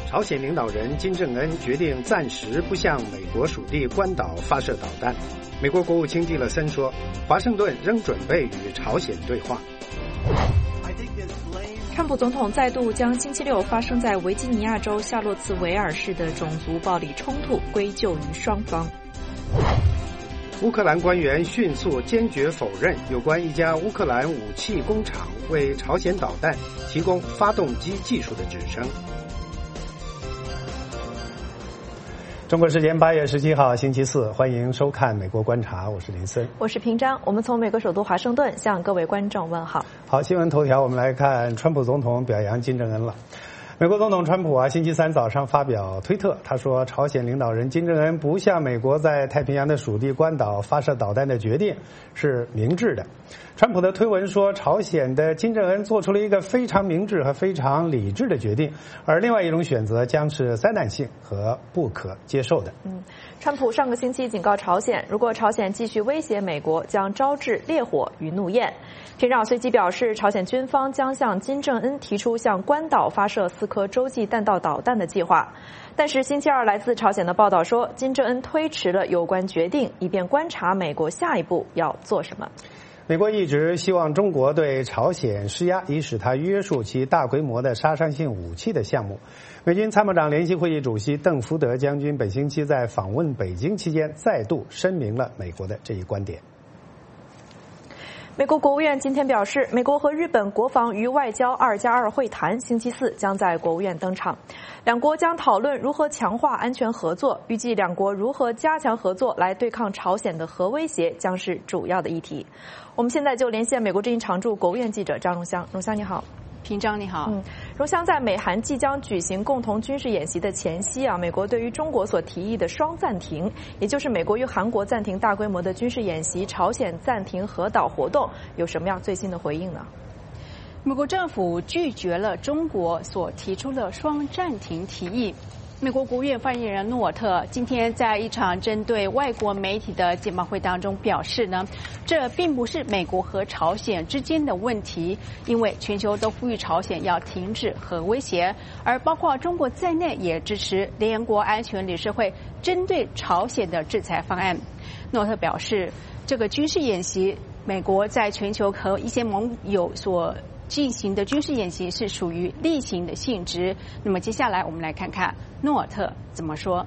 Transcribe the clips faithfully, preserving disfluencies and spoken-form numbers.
朝鲜领导人金正恩决定暂时不向美国属地关岛发射导弹。美国国务卿蒂勒森说，华盛顿仍准备与朝鲜对话。 川普总统再度将星期六发生在维吉尼亚州夏洛茨维尔市的种族暴力冲突归咎于双方。 乌克兰官员迅速坚决否认有关一家乌克兰武器工厂为朝鲜导弹提供发动机技术的指称。中国时间八月十七号星期四，欢迎收看美国观察，我是林森， 我是平章。我们从美国首都华盛顿向各位观众问好。 好，新闻头条，我们来看川普总统表扬金正恩了。美国总统川普啊，星期三早上发表推特，他说，朝鲜领导人金正恩不向美国在太平洋的属地关岛发射导弹的决定是明智的。川普的推文说，朝鲜的金正恩做出了一个非常明智和非常理智的决定，而另外一种选择将是灾难性和不可接受的。 嗯，川普上个星期警告朝鲜，如果朝鲜继续威胁美国，将招致烈火与怒焰。平壤随即表示，朝鲜军方将向金正恩提出向关岛发射四颗洲际弹道导弹的计划。但是星期二来自朝鲜的报道说，金正恩推迟了有关决定，以便观察美国下一步要做什么。 美国一直希望中国对朝鲜施压，以使它约束其大规模的杀伤性武器的项目。美军参谋长联席会议主席邓福德将军本星期在访问北京期间再度声明了美国的这一观点。 美国国务院今天表示，美国和日本国防与外交二加二会谈星期四将在国务院登场，两国将讨论如何强化安全合作，预计两国如何加强合作来对抗朝鲜的核威胁将是主要的议题。我们现在就连线美国之音常驻国务院记者张荣香。荣香你好。 平章你好。 嗯，荣香，在美韩即将举行共同军事演习的前夕啊，美国对于中国所提议的双暂停，也就是美国与韩国暂停大规模的军事演习，朝鲜暂停核岛活动，有什么样最新的回应呢？ 美国政府拒绝了中国所提出的双暂停提议。美国国务院发言人诺尔特今天在一场针对外国媒体的简报会当中表示呢，这并不是美国和朝鲜之间的问题，因为全球都呼吁朝鲜要停止核威胁，而包括中国在内也支持联合国安全理事会针对朝鲜的制裁方案。诺尔特表示，这个军事演习，美国在全球和一些盟友所进行的军事演习是属于例行的性质。那么接下来我们来看看诺尔特怎么说。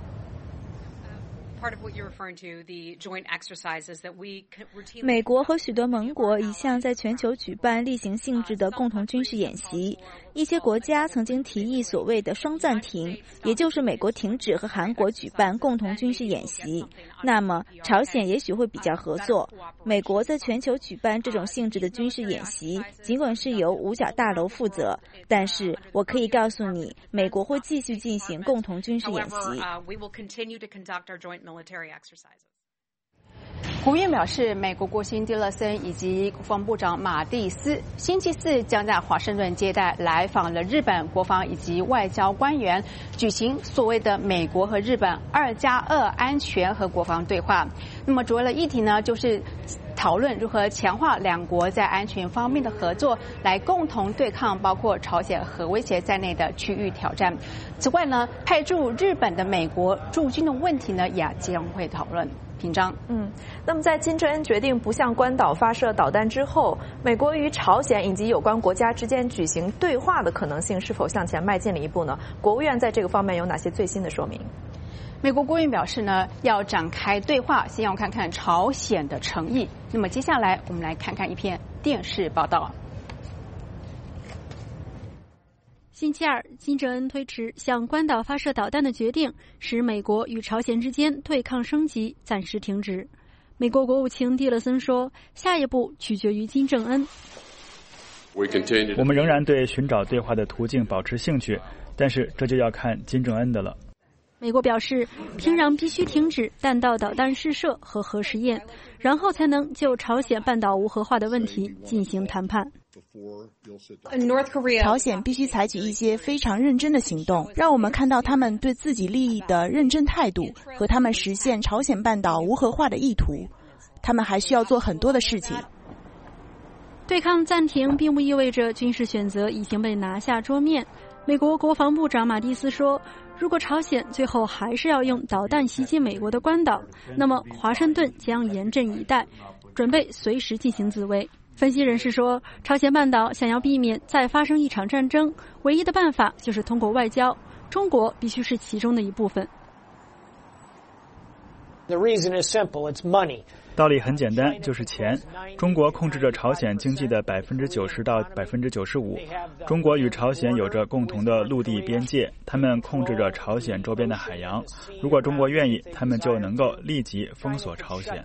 美国和许多盟国一向在全球举办例行性质的共同军事演习，一些国家曾经提议所谓的双暂停，也就是美国停止和韩国举办共同军事演习，那么朝鲜也许会比较合作。美国在全球举办这种性质的军事演习，尽管是由五角大楼负责，但是我可以告诉你，美国会继续进行共同军事演习。 国务院表示，美国国务卿蒂勒森以及国防部长马蒂斯星期四将在华盛顿接待来访了日本国防以及外交官员，举行所谓的美国和日本二加二安全和国防对话。那么主要的议题呢，就是讨论如何强化两国在安全方面的合作，来共同对抗包括朝鲜核威胁在内的区域挑战。此外呢，派驻日本的美国驻军的问题呢，也将会讨论。平章， 嗯，那么在金正恩决定不向关岛发射导弹之后，美国与朝鲜以及有关国家之间举行对话的可能性是否向前迈进了一步呢？国务院在这个方面有哪些最新的说明？ 美国国务院表示呢，要展开对话，先要看看朝鲜的诚意。那么接下来我们来看看一篇电视报道。 星期二，金正恩推迟向关岛发射导弹的决定，使美国与朝鲜之间对抗升级暂时停止。美国国务卿蒂勒森说，下一步取决于金正恩。 我们仍然对寻找对话的途径保持兴趣，但是这就要看金正恩的了。 美国表示，平壤必须停止弹道导弹试射和核试验，然后才能就朝鲜半岛无核化的问题进行谈判。 朝鲜必须采取一些非常认真的行动，让我们看到他们对自己利益的认真态度和他们实现朝鲜半岛无核化的意图。他们还需要做很多的事情。 对抗暂停并不意味着军事选择已经被拿下桌面。美国国防部长马蒂斯说，如果朝鲜最后还是要用导弹袭击美国的关岛，那么华盛顿将严阵以待，准备随时进行自卫。分析人士说，朝鲜半岛想要避免再发生一场战争，唯一的办法就是通过外交，中国必须是其中的一部分。 The reason is simple, it's money. 道理很简单，就是钱。中国控制着朝鲜经济的百分之九十到百分之九十五。中国与朝鲜有着共同的陆地边界，他们控制着朝鲜周边的海洋。如果中国愿意，他们就能够立即封锁朝鲜。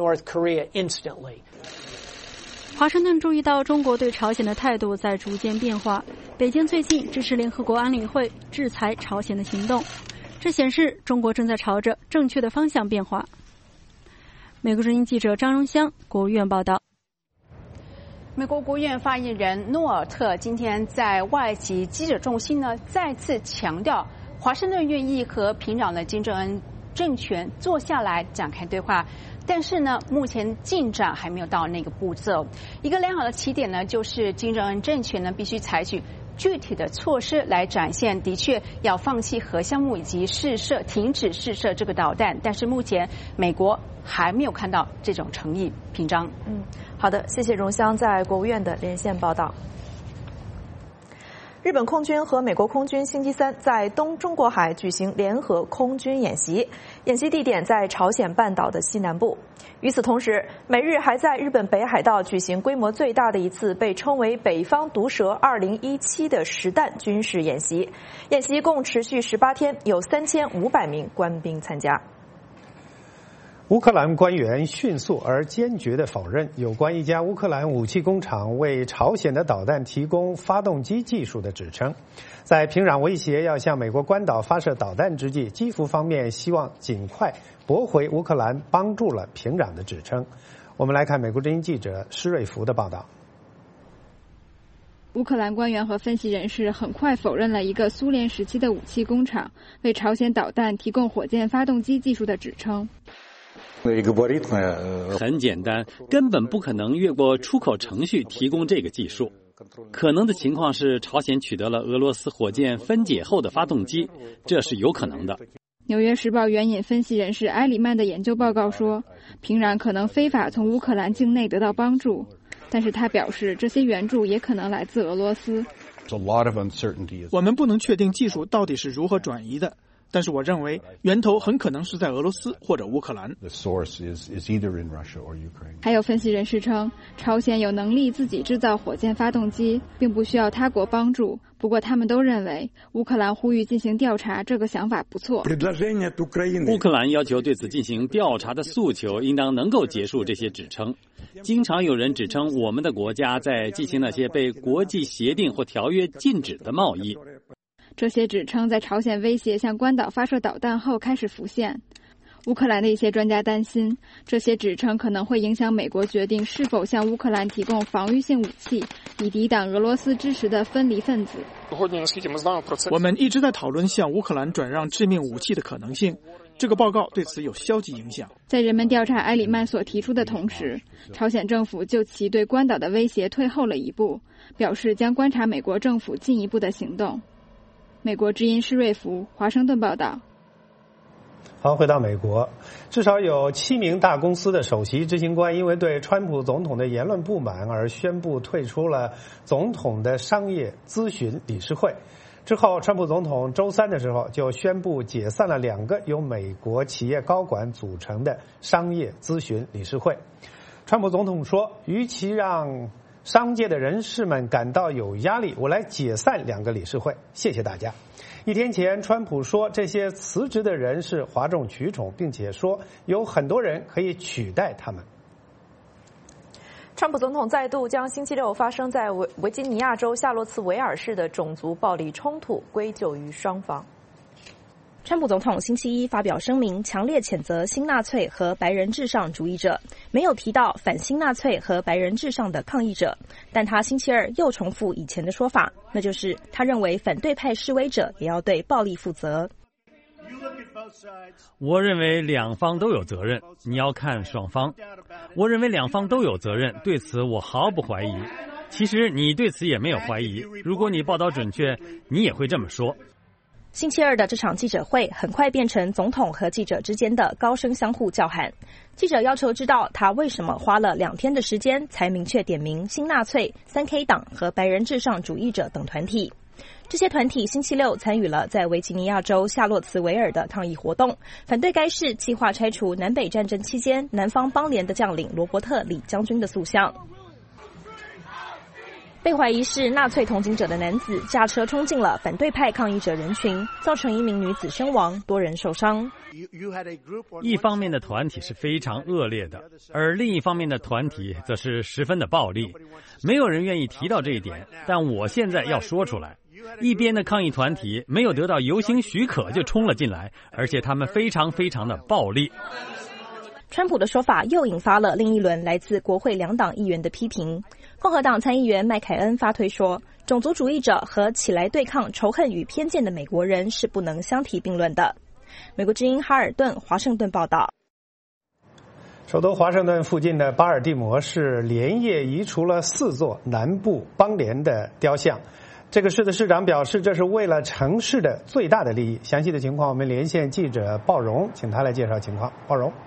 华盛顿注意到中国对朝鲜的态度在逐渐变化。北京最近支持联合国安理会制裁朝鲜的行动，这显示中国正在朝着正确的方向变化。美国之音记者张荣香，国务院报道。 美国国务院发言人诺尔特今天在外籍记者中心呢，再次强调，华盛顿愿意和平壤的金正恩政权坐下来展开对话，但是呢，目前进展还没有到那个步骤。一个良好的起点呢，就是金正恩政权呢必须采取具体的措施来展现的确要放弃核项目以及试射停止试射这个导弹，但是目前美国还没有看到这种诚意。平章， 嗯，好的，谢谢荣香在国务院的连线报道。日本空军和美国空军星期三在东中国海举行联合空军演习，演习地点在朝鲜半岛的西南部。与此同时，美日还在日本北海道举行规模最大的一次被称为北方毒蛇二零一七的实弹军事演习。演习共持续十八天，有三千五百名官兵参加。 乌克兰官员迅速而坚决地否认有关一家乌克兰武器工厂为朝鲜的导弹提供发动机技术的指称。在平壤威胁要向美国关岛发射导弹之际，基辅方面希望尽快驳回乌克兰帮助了平壤的指称。我们来看美国之音记者施瑞福的报道。 乌克兰官员和分析人士很快否认了一个苏联时期的武器工厂为朝鲜导弹提供火箭发动机技术的指称。 很简单，根本不可能越过出口程序提供这个技术。可能的情况是朝鲜取得了俄罗斯火箭分解后的发动机，这是有可能的。 纽约时报援引分析人士埃里曼的研究报告说，平壤可能非法从乌克兰境内得到帮助，但是他表示这些援助也可能来自俄罗斯。 我们不能确定技术到底是如何转移的，但是我认为源头很可能是在俄罗斯或者乌克兰。 还有分析人士称，朝鲜有能力自己制造火箭发动机，并不需要他国帮助。不过他们都认为，乌克兰呼吁进行调查这个想法不错。 乌克兰要求对此进行调查的诉求，应当能够结束这些指称。经常有人指称我们的国家在进行那些被国际协定或条约禁止的贸易。 这些指称在朝鲜威胁向关岛发射导弹后开始浮现。乌克兰的一些专家担心，这些指称可能会影响美国决定是否向乌克兰提供防御性武器，以抵挡俄罗斯支持的分离分子。 我们一直在讨论向乌克兰转让致命武器的可能性，这个报告对此有消极影响。 在人们调查埃里曼所提出的同时，朝鲜政府就其对关岛的威胁退后了一步，表示将观察美国政府进一步的行动。美国之音施瑞福，华盛顿报道。 好，回到美国，至少有七名大公司的首席执行官因为对川普总统的言论不满而宣布退出了总统的商业咨询理事会。之后，川普总统周三的时候就宣布解散了两个由美国企业高管组成的商业咨询理事会。川普总统说，与其让商界的人士们感到有压力，我来解散两个理事会，谢谢大家。一天前，川普说这些辞职的人是哗众取宠，并且说有很多人可以取代他们。 川普总统再度将星期六发生在维维吉尼亚州夏洛茨维尔市的种族暴力冲突归咎于双方。 川普总统星期一发表声明，强烈谴责新纳粹和白人至上主义者，没有提到反新纳粹和白人至上的抗议者。但他星期二又重复以前的说法，那就是他认为反对派示威者也要对暴力负责。 我认为两方都有责任，你要看双方。我认为两方都有责任，对此我毫不怀疑。其实你对此也没有怀疑，如果你报道准确，你也会这么说。 星期二的这场记者会很快变成总统和记者之间的高声相互叫喊。记者要求知道他为什么花了两天的时间才明确点名新纳粹、三 K 党和白人至上主义者等团体。这些团体星期六参与了在维吉尼亚州夏洛茨维尔的抗议活动，反对该市计划拆除南北战争期间南方邦联的将领罗伯特·李将军的塑像。被怀疑是纳粹同情者的男子驾车冲进了反对派抗议者人群，造成一名女子身亡，多人受伤。 一方面的团体是非常恶劣的，而另一方面的团体则是十分的暴力。没有人愿意提到这一点，但我现在要说出来。一边的抗议团体没有得到游行许可就冲了进来，而且他们非常非常的暴力。 川普的说法又引发了另一轮来自国会两党议员的批评。共和党参议员麦凯恩发推说，种族主义者和起来对抗仇恨与偏见的美国人是不能相提并论的。美国之音哈尔顿、华盛顿报道。 首都华盛顿附近的巴尔的摩市连夜移除了四座南部邦联的雕像。这个市的市长表示，这是为了城市的最大的利益。详细的情况，我们连线记者鲍荣，请他来介绍情况。鲍荣。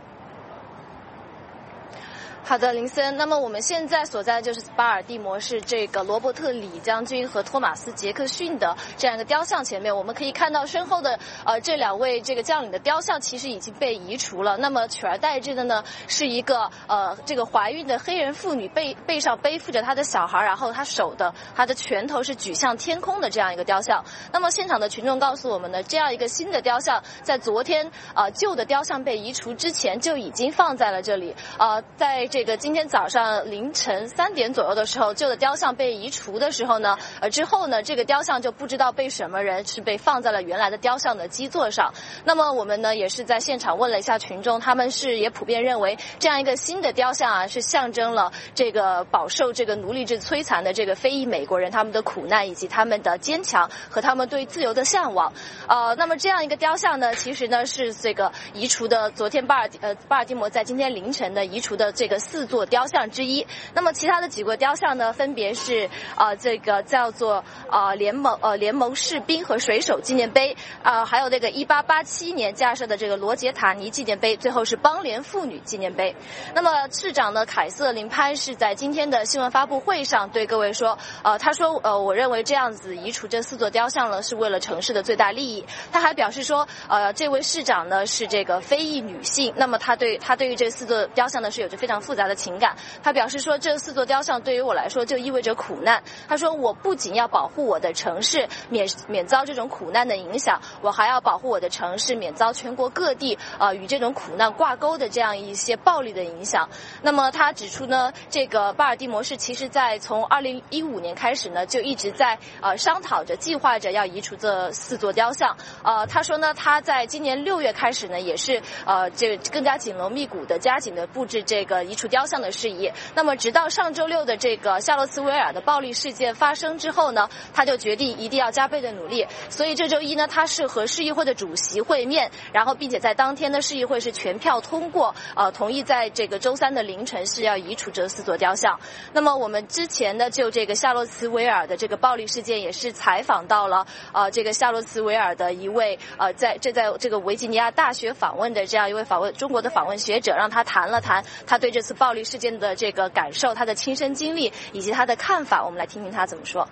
好的，林森。那么我们现在所在的就是巴尔的摩市这个罗伯特·李将军和托马斯·杰克逊的这样一个雕像前面，我们可以看到身后的呃这两位这个将领的雕像其实已经被移除了。那么取而代之的呢，是一个呃这个怀孕的黑人妇女背背上背负着她的小孩，然后她手的她的拳头是举向天空的这样一个雕像。那么现场的群众告诉我们呢，这样一个新的雕像在昨天呃旧的雕像被移除之前就已经放在了这里。呃，在这个今天早上凌晨三点左右的时候，旧的雕像被移除的时候呢，呃之后呢，这个雕像就不知道被什么人是被放在了原来的雕像的基座上。那么我们呢也是在现场问了一下群众，他们是也普遍认为这样一个新的雕像啊，是象征了这个饱受这个奴隶制摧残的这个非裔美国人他们的苦难以及他们的坚强和他们对自由的向往。呃，那么这样一个雕像呢，其实呢是这个移除的昨天巴尔呃巴尔的摩在今天凌晨的移除的这个四座雕像之一。那么其他的几个雕像呢，分别是呃这个叫做呃联盟呃联盟士兵和水手纪念碑，呃还有那个一八八七年架设的这个罗杰塔尼纪念碑，最后是邦联妇女纪念碑。那么市长呢凯瑟琳潘是在今天的新闻发布会上对各位说，呃他说呃我认为这样子移除这四座雕像呢是为了城市的最大利益。他还表示说，呃这位市长呢是这个非裔女性，那么他对他对于这四座雕像呢是有着非常复杂的情感。他表示说，这四座雕像对于我来说就意味着苦难。他说，我不仅要保护我的城市免免遭这种苦难的影响，我还要保护我的城市免遭全国各地呃与这种苦难挂钩的这样一些暴力的影响。那么他指出呢，这个巴尔的摩市其实在从二零一五年开始呢，就一直在呃商讨着、计划着要移除这四座雕像。呃，他说呢，他在今年六月开始呢，也是呃这更加紧锣密鼓的、加紧的布置这个移除雕像的事宜。那么直到上周六的这个夏洛茨维尔的暴力事件发生之后呢，他就决定一定要加倍的努力。所以这周一呢，他是和市议会的主席会面，然后并且在当天的市议会是全票通过，呃，同意在这个周三的凌晨是要移除这四座雕像。那么我们之前呢，就这个夏洛茨维尔的这个暴力事件，也是采访到了呃这个夏洛茨维尔的一位呃在这在这个维吉尼亚大学访问的这样一位访问中国的访问学者，让他谈了谈他对这次暴力事件的这个感受，他的亲身经历以及他的看法。我们来听听他怎么说。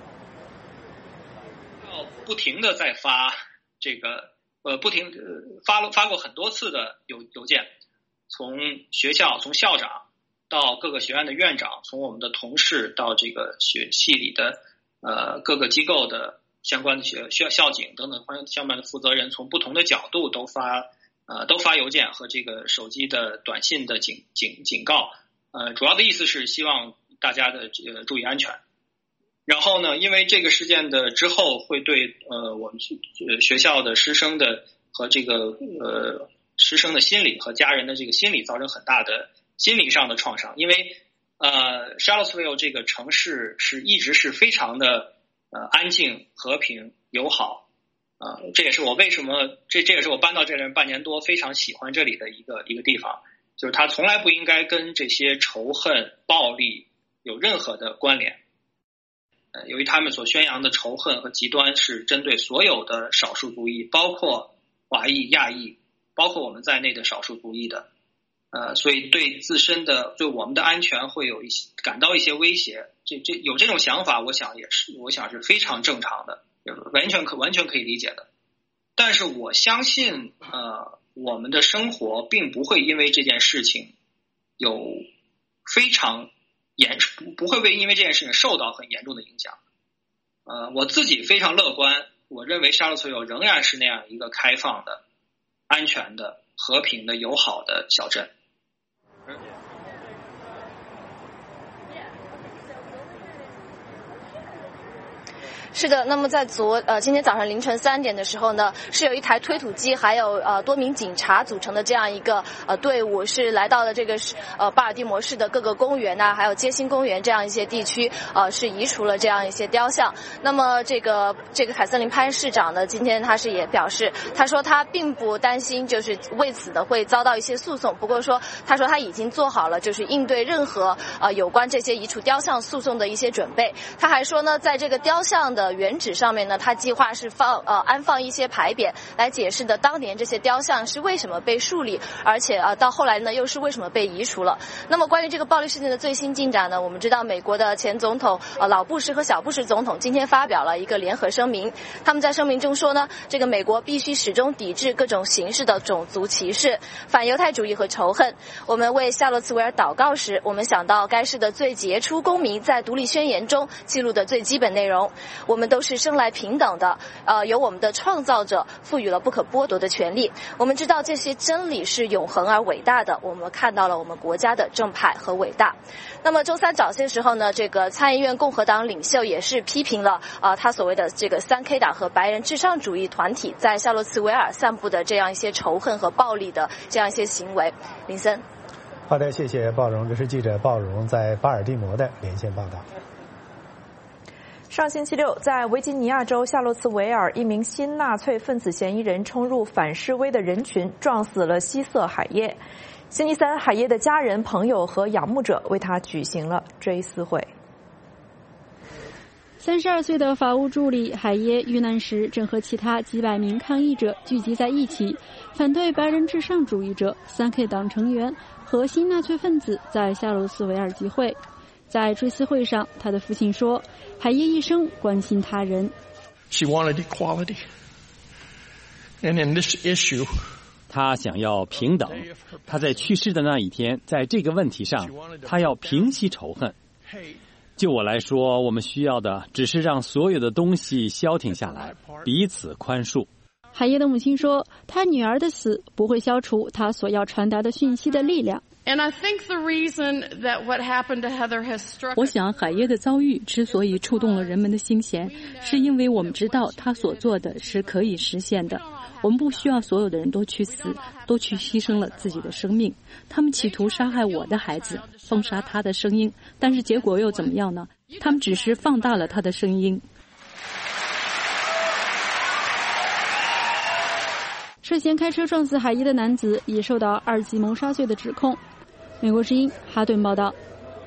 不停的在发这个呃不停发了发过很多次的邮邮件，从学校从校长到各个学院的院长，从我们的同事到这个学系里的呃各个机构的相关的学校校警等等相关的负责人，从不同的角度都发呃都发邮件和这个手机的短信的警警警告，呃主要的意思是希望大家的呃注意安全。然后呢，因为这个事件的之后会对呃我们学校的师生的和这个呃师生的心理和家人的这个心理造成很大的心理上的创伤。因为呃 Charlottesville 这个城市是一直是非常的呃安静、和平、友好， 啊、呃，这也是我为什么这这也是我搬到这里半年多非常喜欢这里的一个一个地方，就是它从来不应该跟这些仇恨、暴力有任何的关联。呃，由于他们所宣扬的仇恨和极端是针对所有的少数族裔，包括华裔、亚裔，包括我们在内的少数族裔的，呃，所以对自身的对我们的安全会有一些感到一些威胁。这这有这种想法，我想也是，我想是非常正常的，完全可完全可以理解的。但是我相信，呃，我们的生活并不会因为这件事情有非常严不不会被因为这件事情受到很严重的影响。呃，我自己非常乐观，我认为沙洛茨维尔仍然是那样一个开放的、安全的、和平的、友好的小镇。 是的，那么在昨呃今天早上凌晨三点的时候呢，是有一台推土机还有呃多名警察组成的这样一个呃队伍，是来到了这个呃巴尔的摩市的各个公园呐、啊，还有街心公园这样一些地区，呃是移除了这样一些雕像。那么这个这个凯瑟琳潘市长呢，今天他是也表示，他说他并不担心就是为此的会遭到一些诉讼，不过说他说他已经做好了就是应对任何呃有关这些移除雕像诉讼的一些准备。他还说呢，在这个雕像的原址上面呢，他计划是放呃安放一些牌匾来解释的当年这些雕像是为什么被树立，而且呃到后来呢又是为什么被移除了。那么关于这个暴力事件的最新进展呢，我们知道美国的前总统呃老布什和小布什总统今天发表了一个联合声明，他们在声明中说呢，这个美国必须始终抵制各种形式的种族歧视、反犹太主义和仇恨。我们为夏洛茨维尔祷告时，我们想到该市的最杰出公民在独立宣言中记录的最基本内容，我们都是生来平等的，呃，由我们的创造者赋予了不可剥夺的权利。我们知道这些真理是永恒而伟大的，我们看到了我们国家的正派和伟大。那么周三早些时候呢，这个参议院共和党领袖也是批评了呃他所谓的这个三 K 党和白人至上主义团体在夏洛茨维尔散布的这样一些仇恨和暴力的这样一些行为。林森， 好的，谢谢鲍荣，这是记者鲍荣在巴尔的摩的连线报道。 上星期六，在维吉尼亚州夏洛茨维尔，一名新纳粹分子嫌疑人冲入反示威的人群，撞死了希瑟·海耶。星期三，海耶的家人、朋友和仰慕者为他举行了追思会。 三十二岁的法务助理海耶遇难时，正和其他几百名抗议者聚集在一起，反对白人至上主义者、三 K 党成员和新纳粹分子在夏洛茨维尔集会。在追思会上，他的父亲说，海耶一生关心他人。 She wanted equality. And in this issue, 他想要平等。他在去世的那一天，在这个问题上，他要平息仇恨。就我来说，我们需要的只是让所有的东西消停下来，彼此宽恕。 海耶的母亲说，他女儿的死不会消除他所要传达的讯息的力量。 And I think the reason that what happened to Heather has struck. 我想海耶的遭遇之所以触动了人们的心弦，是因为我们知道他所做的是可以实现的。我们不需要所有的人都去死，都去牺牲了自己的生命。他们企图杀害我的孩子，封杀他的声音，但是结果又怎么样呢？他们只是放大了他的声音。 涉嫌开车撞死海耶的男子也受到二级谋杀罪的指控。美国之音哈顿报道。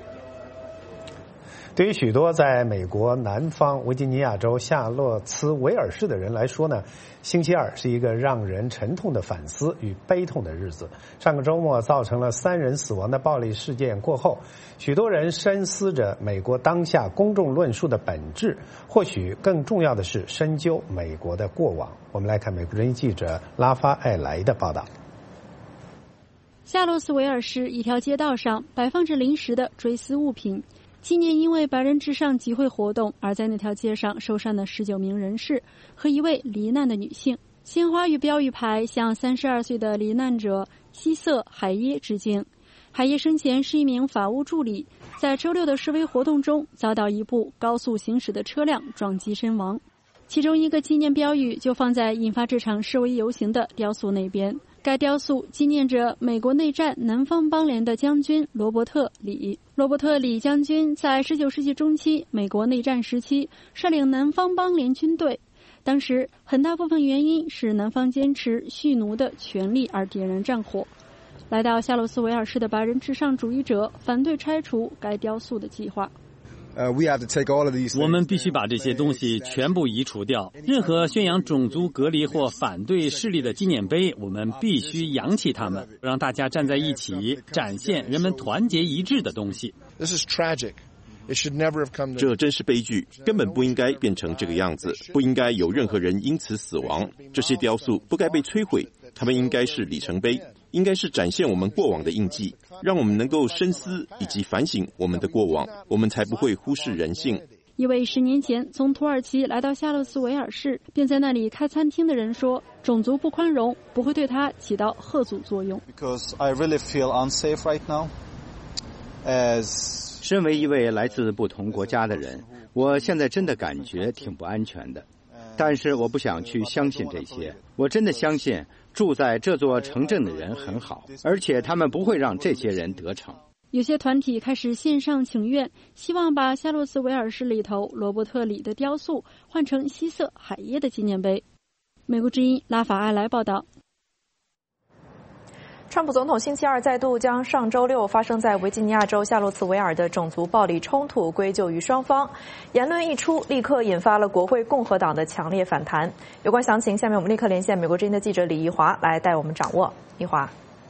对于许多在美国南方维吉尼亚州夏洛茨维尔市的人来说呢，星期二是一个让人沉痛的反思与悲痛的日子。上个周末造成了三人死亡的暴力事件过后，许多人深思着美国当下公众论述的本质，或许更重要的是深究美国的过往。我们来看美国人记者拉法艾莱的报道。 夏洛茨维尔市一条街道上摆放着临时的追思物品，纪念因为白人至上集会活动而在那条街上受伤的十九名人士和一位罹难的女性。鲜花与标语牌向三十二岁的罹难者希瑟·海耶致敬。海耶生前是一名法务助理，在周六的示威活动中遭到一部高速行驶的车辆撞击身亡。其中一个纪念标语就放在引发这场示威游行的雕塑那边。该雕塑纪念着美国内战南方邦联的将军罗伯特·李。罗伯特·李将军在十九世纪中期美国内战时期率领南方邦联军队， 当时很大部分原因是南方坚持蓄奴的权利而点燃战火。来到夏洛斯维尔市的白人至上主义者反对拆除该雕塑的计划。 我们必须把这些东西全部移除掉。任何宣扬种族隔离或反对势力的纪念碑，我们必须扬弃它们，让大家站在一起，展现人们团结一致的东西。 这真是悲剧，根本不应该变成这个样子，不应该有任何人因此死亡。这些雕塑不该被摧毁，它们应该是里程碑，应该是展现我们过往的印记，让我们能够深思以及反省我们的过往，我们才不会忽视人性。 一位十年前从土耳其来到夏洛斯维尔市，便在那里开餐厅的人说，种族不宽容不会对他起到吓阻作用。 身为一位来自不同国家的人，我现在真的感觉挺不安全的。但是我不想去相信这些，我真的相信住在这座城镇的人很好，而且他们不会让这些人得逞。 有些团体开始线上请愿，希望把夏洛斯维尔市里头罗伯特里的雕塑换成西瑟海耶的纪念碑。美国之音拉法艾莱报道。 川普总统星期二再度将上周六发生在维吉尼亚州夏洛茨维尔的种族暴力冲突归咎于双方，言论一出，立刻引发了国会共和党的强烈反弹。有关详情，下面我们立刻连线美国之音的记者李怡华来带我们掌握。怡华。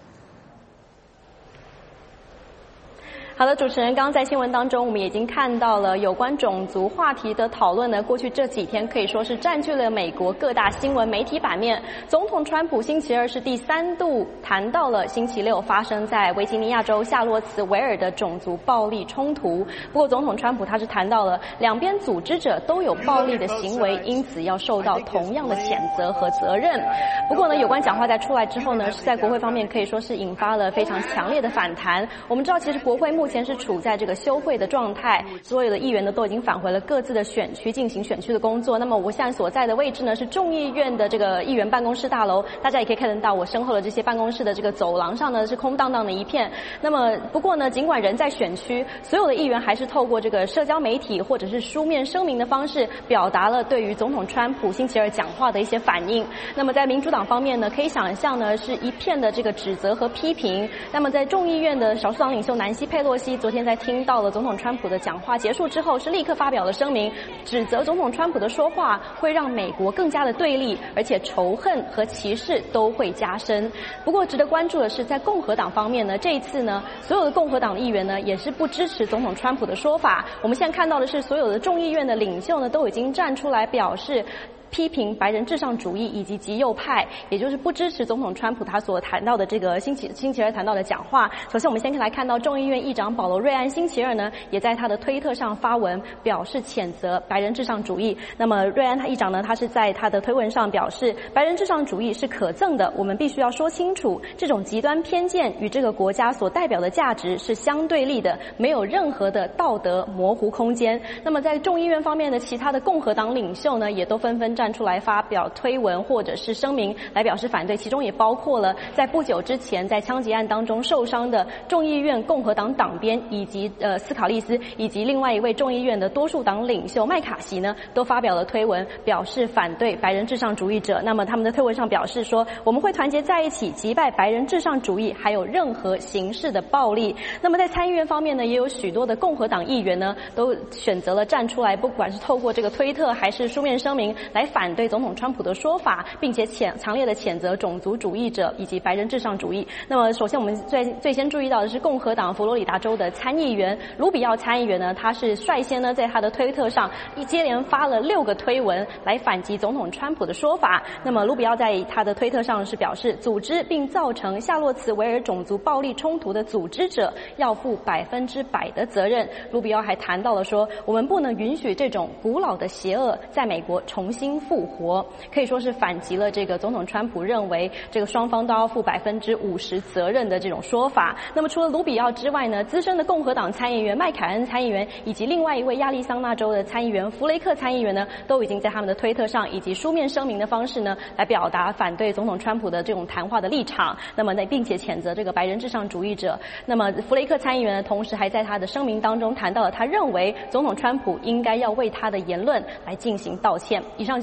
好的，主持人，刚刚在新闻当中，我们已经看到了有关种族话题的讨论呢。过去这几天可以说是占据了美国各大新闻媒体版面。总统川普星期二是第三度谈到了星期六发生在维吉尼亚州夏洛茨维尔的种族暴力冲突。不过，总统川普他是谈到了两边组织者都有暴力的行为，因此要受到同样的谴责和责任。不过呢，有关讲话在出来之后呢，是在国会方面可以说是引发了非常强烈的反弹。我们知道，其实国会目前是处在这个休会的状态，所有的议员呢都已经返回了各自的选区进行选区的工作。那么我现在所在的位置呢是众议院的这个议员办公室大楼，大家也可以看得到我身后的这些办公室的这个走廊上呢是空荡荡的一片。那么不过呢，尽管人在选区，所有的议员还是透过这个社交媒体或者是书面声明的方式，表达了对于总统川普星期二讲话的一些反应。那么在民主党方面呢，可以想象呢是一片的这个指责和批评。那么在众议院的少数党领袖南希佩洛西昨天在听到了总统川普的讲话结束之后，是立刻发表了声明，指责总统川普的说话会让美国更加的对立，而且仇恨和歧视都会加深。不过值得关注的是，在共和党方面呢，这一次呢，所有的共和党议员呢也是不支持总统川普的说法。我们现在看到的是，所有的众议院的领袖呢都已经站出来表示批评白人至上主义以及极右派，也就是不支持总统川普他所谈到的这个星期星期二谈到的讲话。首先我们先来看到众议院议长保罗瑞安星期二呢也在他的推特上发文表示谴责白人至上主义。那么瑞安他议长呢，他是在他的推文上表示，白人至上主义是可憎的，我们必须要说清楚，这种极端偏见与这个国家所代表的价值是相对立的，没有任何的道德模糊空间。那么在众议院方面的其他的共和党领袖呢，也都纷纷站出来发表推文或者是声明来表示反对，其中也包括了在不久之前在枪击案当中受伤的众议院共和党党鞭以及呃斯考利斯，以及另外一位众议院的多数党领袖麦卡锡呢，都发表了推文表示反对白人至上主义者。那么他们的推文上表示说，我们会团结在一起击败白人至上主义还有任何形式的暴力。那么在参议院方面呢，也有许多的共和党议员呢都选择了站出来，不管是透过这个推特还是书面声明来反对总统川普的说法，并且谴强烈的谴责种族主义者以及白人至上主义。那么首先我们最最先注意到的是共和党佛罗里达州的参议员卢比奥参议员呢，他是率先呢在他的推特上一接连发了六个推文来反击总统川普的说法。那么卢比奥在他的推特上是表示，组织并造成夏洛茨维尔种族暴力冲突的组织者要负百分之百的责任。卢比奥还谈到了说，我们不能允许这种古老的邪恶在美国重新复活，可以说是反击了这个总统川普认为这个双方都要负百分之五十责任的这种说法。那么除了卢比奥之外呢，资深的共和党参议员麦凯恩参议员以及另外一位亚利桑那州的参议员弗雷克参议员呢，都已经在他们的推特上以及书面声明的方式呢，来表达反对总统川普的这种谈话的立场。那么呢，并且谴责这个白人至上主义者。那么弗雷克参议员呢，同时还在他的声明当中谈到了，他认为总统川普应该要为他的言论来进行道歉。以上就是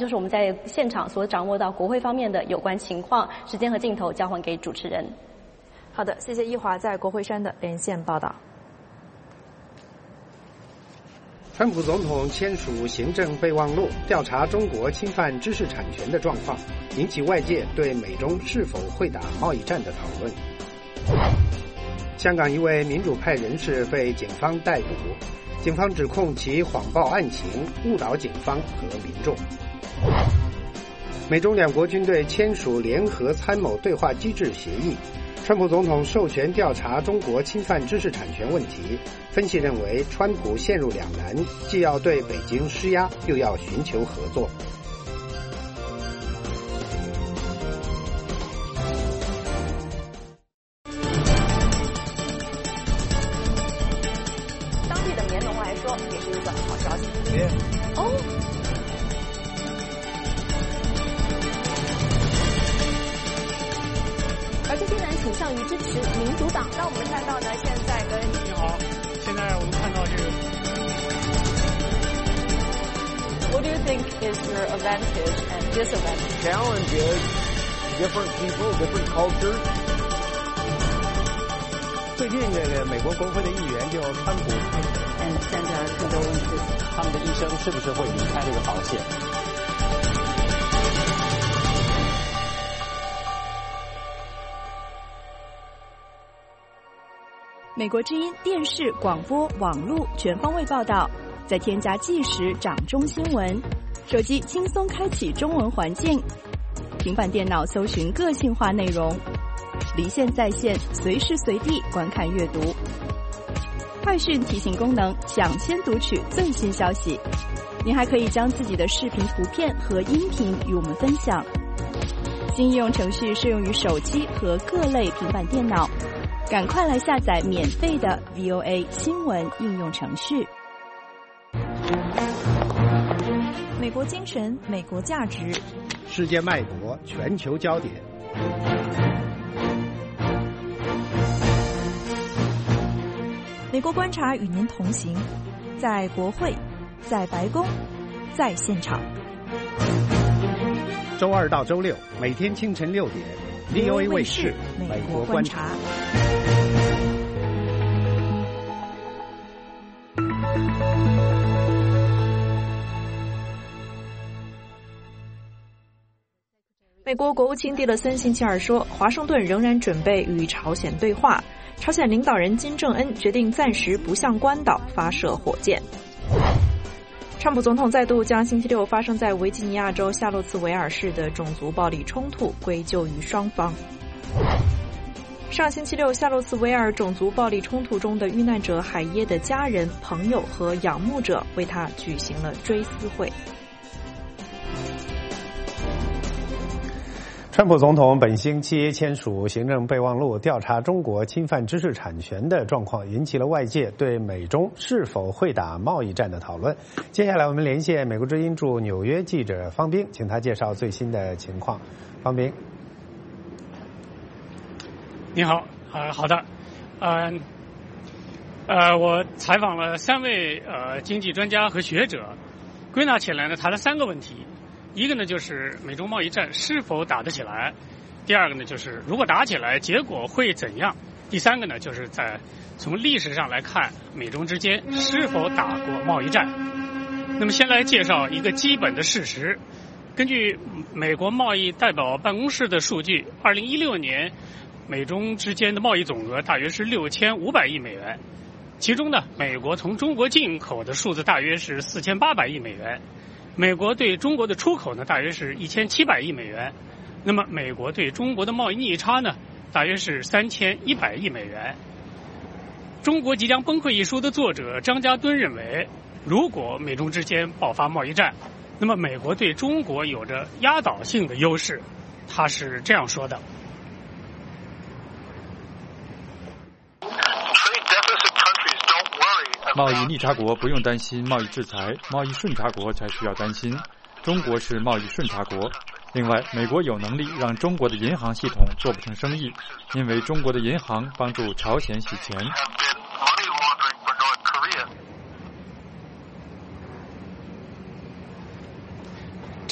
就是我们在现场所掌握到国会方面的有关情况。时间和镜头交还给主持人。 好的，谢谢易华在国会山的连线报道。 川普总统签署行政备忘录，调查中国侵犯知识产权的状况，引起外界对美中是否会打贸易战的讨论。香港一位民主派人士被警方逮捕，警方指控其谎报案情，误导警方和民众。美中两国军队签署联合参谋对话机制协议，川普总统授权调查中国侵犯知识产权问题。分析认为，川普陷入两难，既要对北京施压，又要寻求合作。 当地的棉农来说，也是一个好消息。哦。 而这些人倾向于支持民主党。那我们看到呢，现在跟你好，现在我们看到这个。 What do you think is your advantage and disadvantage? Challenge is different people, different cultures. 最近这个美国国会的议员就川普， 嗯，现在更多问题， 他们的医生是不是会离开这个保险？ 美国之音电视、广播、网络全方位报道，再添加即时掌中新闻，手机轻松开启中文环境，平板电脑搜寻个性化内容，离线在线，随时随地观看阅读。快讯提醒功能，抢先读取最新消息。您还可以将自己的视频、图片和音频与我们分享。新应用程序适用于手机和各类平板电脑。赶快来下载免费的 V O A 新闻应用程序。 美国精神，美国价值， 世界脉搏，全球焦点。 美国观察与您同行，在国会，在白宫，在现场。 周二到周六，每天清晨六点。V O A 卫视美国观察。 美国国务卿蒂勒森星期二说，华盛顿仍然准备与朝鲜对话。朝鲜领导人金正恩决定暂时不向关岛发射火箭。川普总统再度将星期六发生在维吉尼亚州夏洛茨维尔市的种族暴力冲突归咎于双方。上星期六，夏洛茨维尔种族暴力冲突中的遇难者海耶的家人、朋友和仰慕者为他举行了追思会。 川普总统本星期签署行政备忘录，调查中国侵犯知识产权的状况，引起了外界对美中是否会打贸易战的讨论。接下来我们连线美国之音驻纽约记者方斌，请他介绍最新的情况。方斌， 你好，呃，好的，呃，呃，我采访了三位呃经济专家和学者，归纳起来呢，谈了三个问题。一个呢就是美中贸易战是否打得起来，第二个呢就是如果打起来结果会怎样，第三个呢就是在从历史上来看美中之间是否打过贸易战。那么先来介绍一个基本的事实，根据美国贸易代表办公室的数据，二零一六年美中之间的贸易总额大约是六千五百亿美元，其中呢美国从中国进口的数字大约是四千八百亿美元，美国对中国的出口呢，大约是一千七百亿美元。那么，美国对中国的贸易逆差呢，大约是三千一百亿美元。《中国即将崩溃》一书的作者张家敦认为，如果美中之间爆发贸易战，那么美国对中国有着压倒性的优势。他是这样说的。 贸易逆差国不用担心贸易制裁，贸易顺差国才需要担心。中国是贸易顺差国。另外，美国有能力让中国的银行系统做不成生意，因为中国的银行帮助朝鲜洗钱。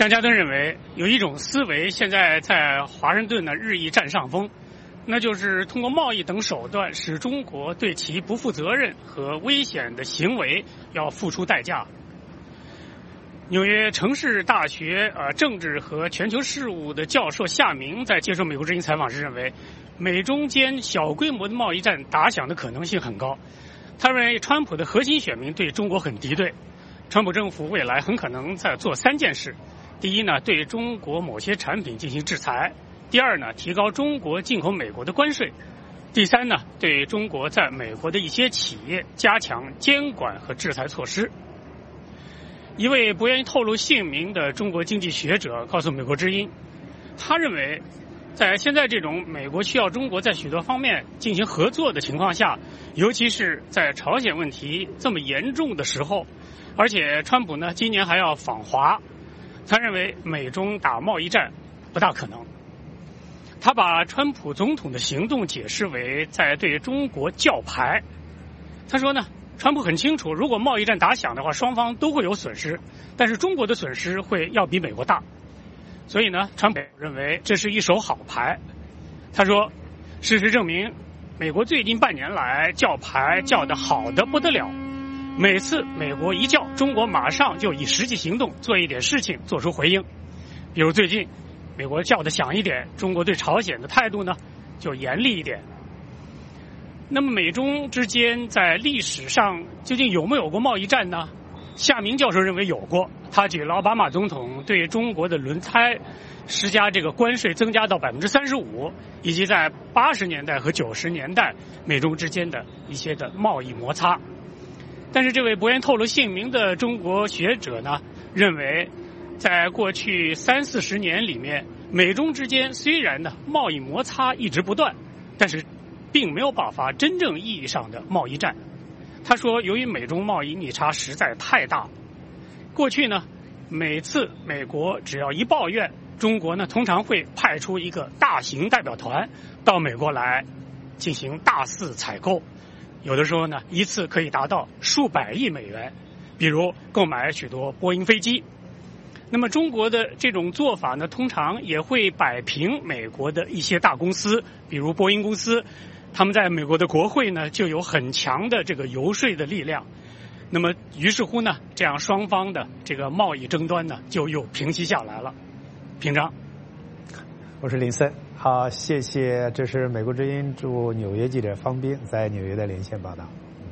张家敦认为，有一种思维现在在华盛顿呢日益占上风，那就是通过贸易等手段使中国对其不负责任和危险的行为要付出代价。纽约城市大学呃政治和全球事务的教授夏明在接受美国之音采访时认为，美中间小规模的贸易战打响的可能性很高。他认为，川普的核心选民对中国很敌对，川普政府未来很可能在做三件事：第一呢，对中国某些产品进行制裁；第二呢，提高中国进口美国的关税；第三呢，对中国在美国的一些企业加强监管和制裁措施。一位不愿意透露姓名的中国经济学者告诉美国之音，他认为，在现在这种美国需要中国在许多方面进行合作的情况下，尤其是在朝鲜问题这么严重的时候，而且川普呢今年还要访华，他认为美中打贸易战不大可能。他把川普总统的行动解释为在对中国叫牌。他说呢，川普很清楚，如果贸易战打响的话，双方都会有损失，但是中国的损失会要比美国大。所以呢，川普认为这是一手好牌。他说，事实证明，美国最近半年来叫牌叫得好得不得了，每次美国一叫，中国马上就以实际行动做一点事情做出回应。比如最近美国叫得响一点，中国对朝鲜的态度呢就严厉一点。那么美中之间在历史上究竟有没有过贸易战呢？夏明教授认为有过，他举了奥巴马总统对中国的轮胎施加这个关税增加到百分之三十五，以及在八十年代和九十年代美中之间的一些的贸易摩擦。但是这位不愿透露姓名的中国学者呢，认为在过去三四十年里面，美中之间虽然呢贸易摩擦一直不断，但是并没有爆发真正意义上的贸易战。他说，由于美中贸易逆差实在太大，过去呢，每次美国只要一抱怨，中国呢通常会派出一个大型代表团到美国来进行大肆采购，有的时候呢一次可以达到数百亿美元，比如购买许多波音飞机。那么中国的这种做法呢，通常也会摆平美国的一些大公司，比如波音公司，他们在美国的国会呢就有很强的这个游说的力量。那么于是乎呢，这样双方的这个贸易争端呢就又平息下来了。平章， 我是林森。好，谢谢。这是美国之音驻纽约记者方斌在纽约的连线报道。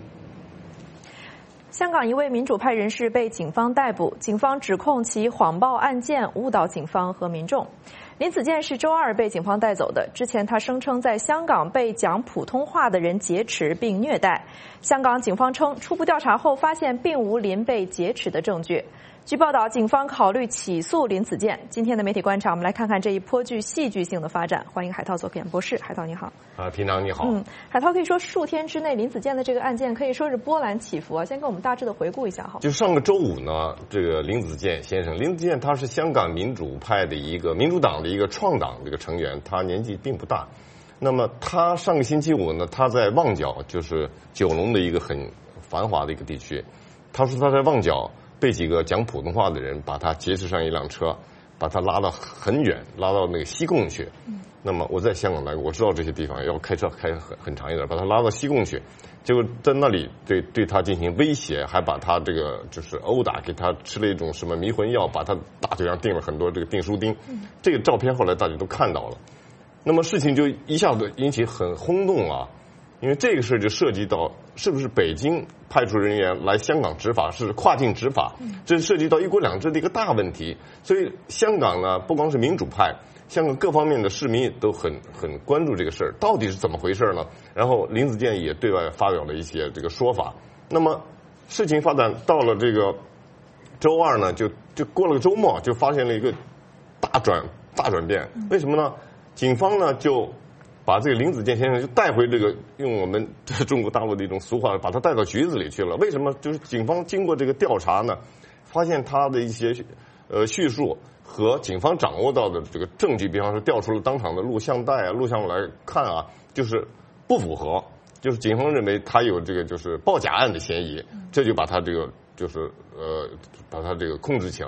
香港一位民主派人士被警方逮捕，警方指控其谎报案件，误导警方和民众。林子健是周二被警方带走的，之前他声称在香港被讲普通话的人劫持并虐待。香港警方称，初步调查后发现并无林被劫持的证据。据报道，警方考虑起诉林子健。今天的媒体观察，我们来看看这一颇具戏剧性的发展。欢迎海涛做客演播室。海涛你好。 啊，平常你好。 嗯，海涛可以说数天之内林子健的这个案件可以说是波澜起伏啊。先跟我们大致的回顾一下好。 就上个周五呢，这个林子健先生，林子健他是香港民主派的一个民主党的一个创党这个成员，他年纪并不大。那么他上个星期五呢，他在旺角，就是九龙的一个很繁华的一个地区，他说他在旺角被几个讲普通话的人把他劫持上一辆车，把他拉到很远，拉到那个西贡去。嗯、那么我在香港来过，我知道这些地方要开车开很很长一点，把他拉到西贡去，结果在那里对对他进行威胁，还把他这个就是殴打，给他吃了一种什么迷魂药，把他大腿上钉了很多这个钉书钉。嗯、这个照片后来大家都看到了，那么事情就一下子引起很轰动啊。因为这个事就涉及到是不是北京派出人员来香港执法，是跨境执法，这涉及到一国两制的一个大问题。所以香港呢，不光是民主派，香港各方面的市民都很很关注这个事儿，到底是怎么回事呢？然后林子健也对外发表了一些这个说法。那么事情发展到了这个周二呢，就就过了个周末，就发现了一个大转大转变。为什么呢？警方呢就把这个林子健先生就带回这个，用我们中国大陆的一种俗话，把他带到局子里去了。为什么？就是警方经过这个调查呢，发现他的一些呃叙述和警方掌握到的这个证据，比方说调出了当场的录像带啊、录像来看啊，就是不符合。就是警方认为他有这个就是报假案的嫌疑，这就把他这个就是呃把他这个控制起来，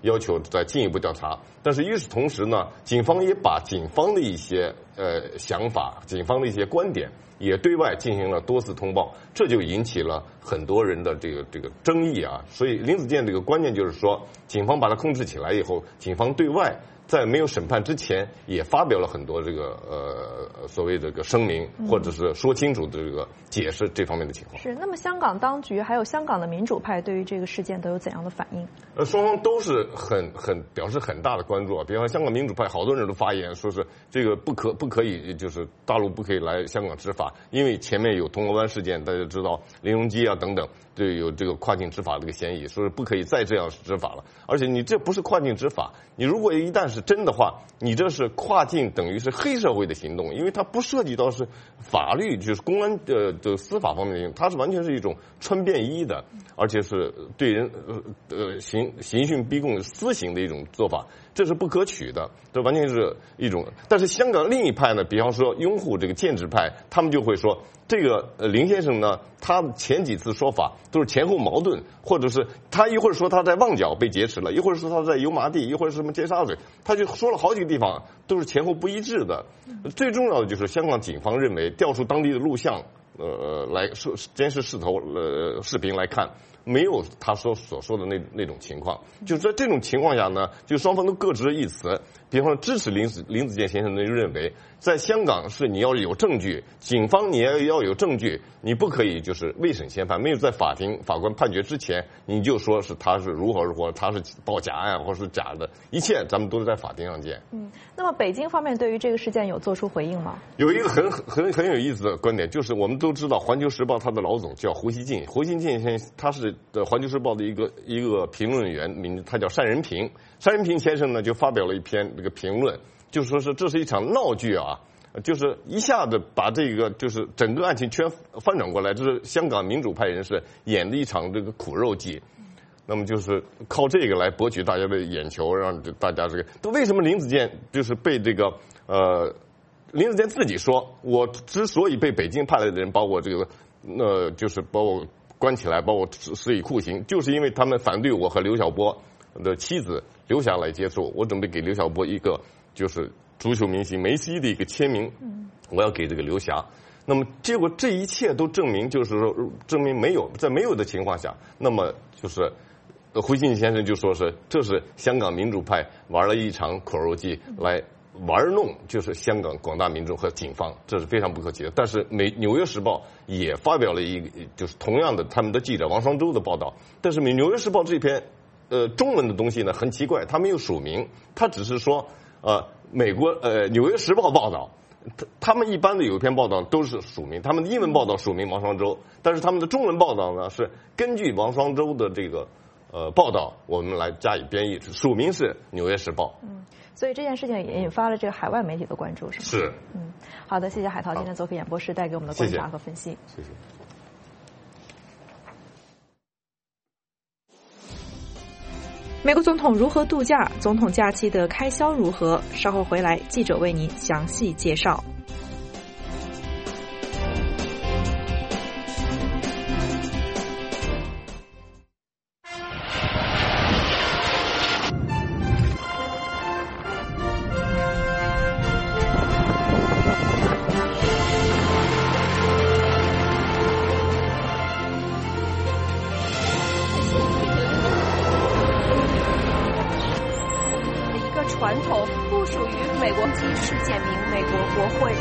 要求再进一步调查。但是与此同时呢，警方也把警方的一些呃想法、警方的一些观点也对外进行了多次通报，这就引起了很多人的这个这个争议啊。所以林子健这个关键就是说，警方把它控制起来以后，警方对外在没有审判之前也发表了很多这个呃所谓这个声明，或者是说清楚的这个解释这方面的情况。 是。那么香港当局还有香港的民主派对于这个事件都有怎样的反应？ 呃，双方都是很很表示很大的关注啊。比方香港民主派好多人都发言说是这个不可不可以，就是大陆不可以来香港执法，因为前面有铜锣湾事件，大家知道林荣基啊等等，对有这个跨境执法这个嫌疑，说是不可以再这样执法了。而且你这不是跨境执法，你如果一旦是真的话，你这是跨境，等于是黑社会的行动，因为它不涉及到是法律，就是公安的的司法方面的行动，它是完全是一种穿便衣的，而且是对人呃呃刑刑讯逼供私刑的一种做法，这是不可取的，这完全是一种。但是香港另一派呢，比方说拥护这个建制派，他们就会说，这个呃林先生呢，他前几次说法都是前后矛盾，或者是他一会儿说他在旺角被劫持了，一会儿说他在油麻地，一会儿是什么尖沙咀，他就说了好几个地方都是前后不一致的。最重要的就是香港警方认为调出当地的录像，呃，来监视视头呃视频来看，没有他所所说的那那种情况。就是在这种情况下呢，就双方都各执一词。比方说支持林子林子健先生的认为，在香港是你要有证据，警方你要要有证据，你不可以就是未审先判，没有在法庭法官判决之前，你就说是他是如何如何，他是报假案或是假的，一切咱们都是在法庭上见。 嗯，那么北京方面对于这个事件有做出回应吗？ 有一个很很很有意思的观点，就是我们都知道《环球时报》它的老总叫胡锡进，胡锡进先生他是《环球时报》的一个一个评论员，名他叫单仁平。单仁平先生呢就发表了一篇这个评论，就说是这是一场闹剧啊，就是一下子把这个就是整个案情全翻转过来，这是香港民主派人士演的一场这个苦肉计。那么就是靠这个来博取大家的眼球，让大家这个。为什么林子健就是被这个呃，林子健自己说，我之所以被北京派来的人把我这个呃，就是把我关起来，把我施以酷刑，就是因为他们反对我和刘晓波的妻子留下来接触，我准备给刘晓波一个就是足球明星梅西的一个签名，我要给这个刘霞。那么结果这一切都证明，就是说证明没有，在没有的情况下，那么就是胡锡进先生就说是这是香港民主派玩了一场苦肉计来玩弄，就是香港广大民众和警方，这是非常不可取的。但是美纽约时报也发表了一个就是同样的他们的记者王双舟的报道，但是美纽约时报这篇呃中文的东西呢很奇怪，他没有署名，他只是说呃美国呃纽约时报报道。他他们一般的有一篇报道都是署名，他们的英文报道署名王双舟，但是他们的中文报道呢是根据王双舟的这个呃报道，我们来加以编译，署名是《纽约时报》。嗯， 所以这件事情也引发了这个海外媒体的关注，是吗？ 是。 嗯，好的，谢谢海涛今天做客演播室带给我们的观察和分析。 谢谢。 美国总统如何度假？总统假期的开销如何？稍后回来，记者为您详细介绍。 传统不属于美国及世界名美国国会。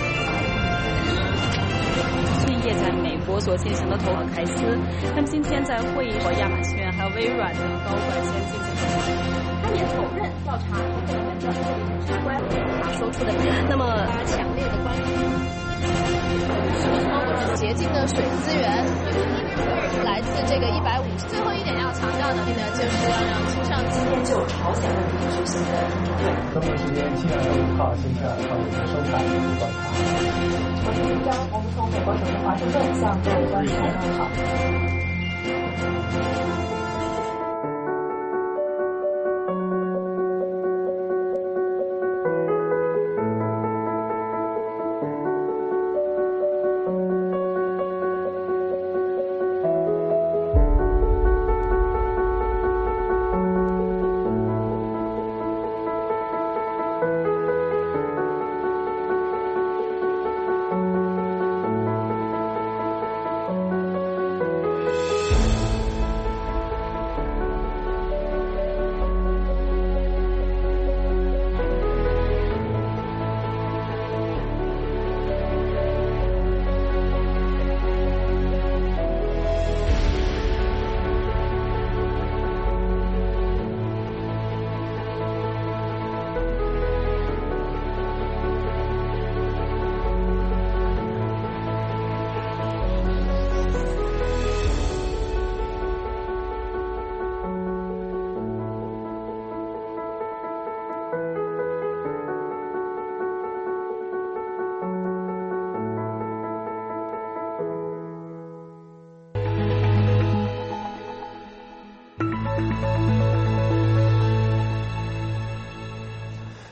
最业在美国所进行的投行开司，那么今天在会议和亚马逊还有微软的高管先进行会议， 他也否认调查部门的相关他说出的， 那么他强烈的关注。洁净的水资源来自这个一百五十。最后一点要强调的呢，就是要让青少年就朝鲜问题举行的听证会。 中国时间七月五号星期二上午收看观察。 朝鲜文章，我们从美国首都华盛顿向各位观众问好。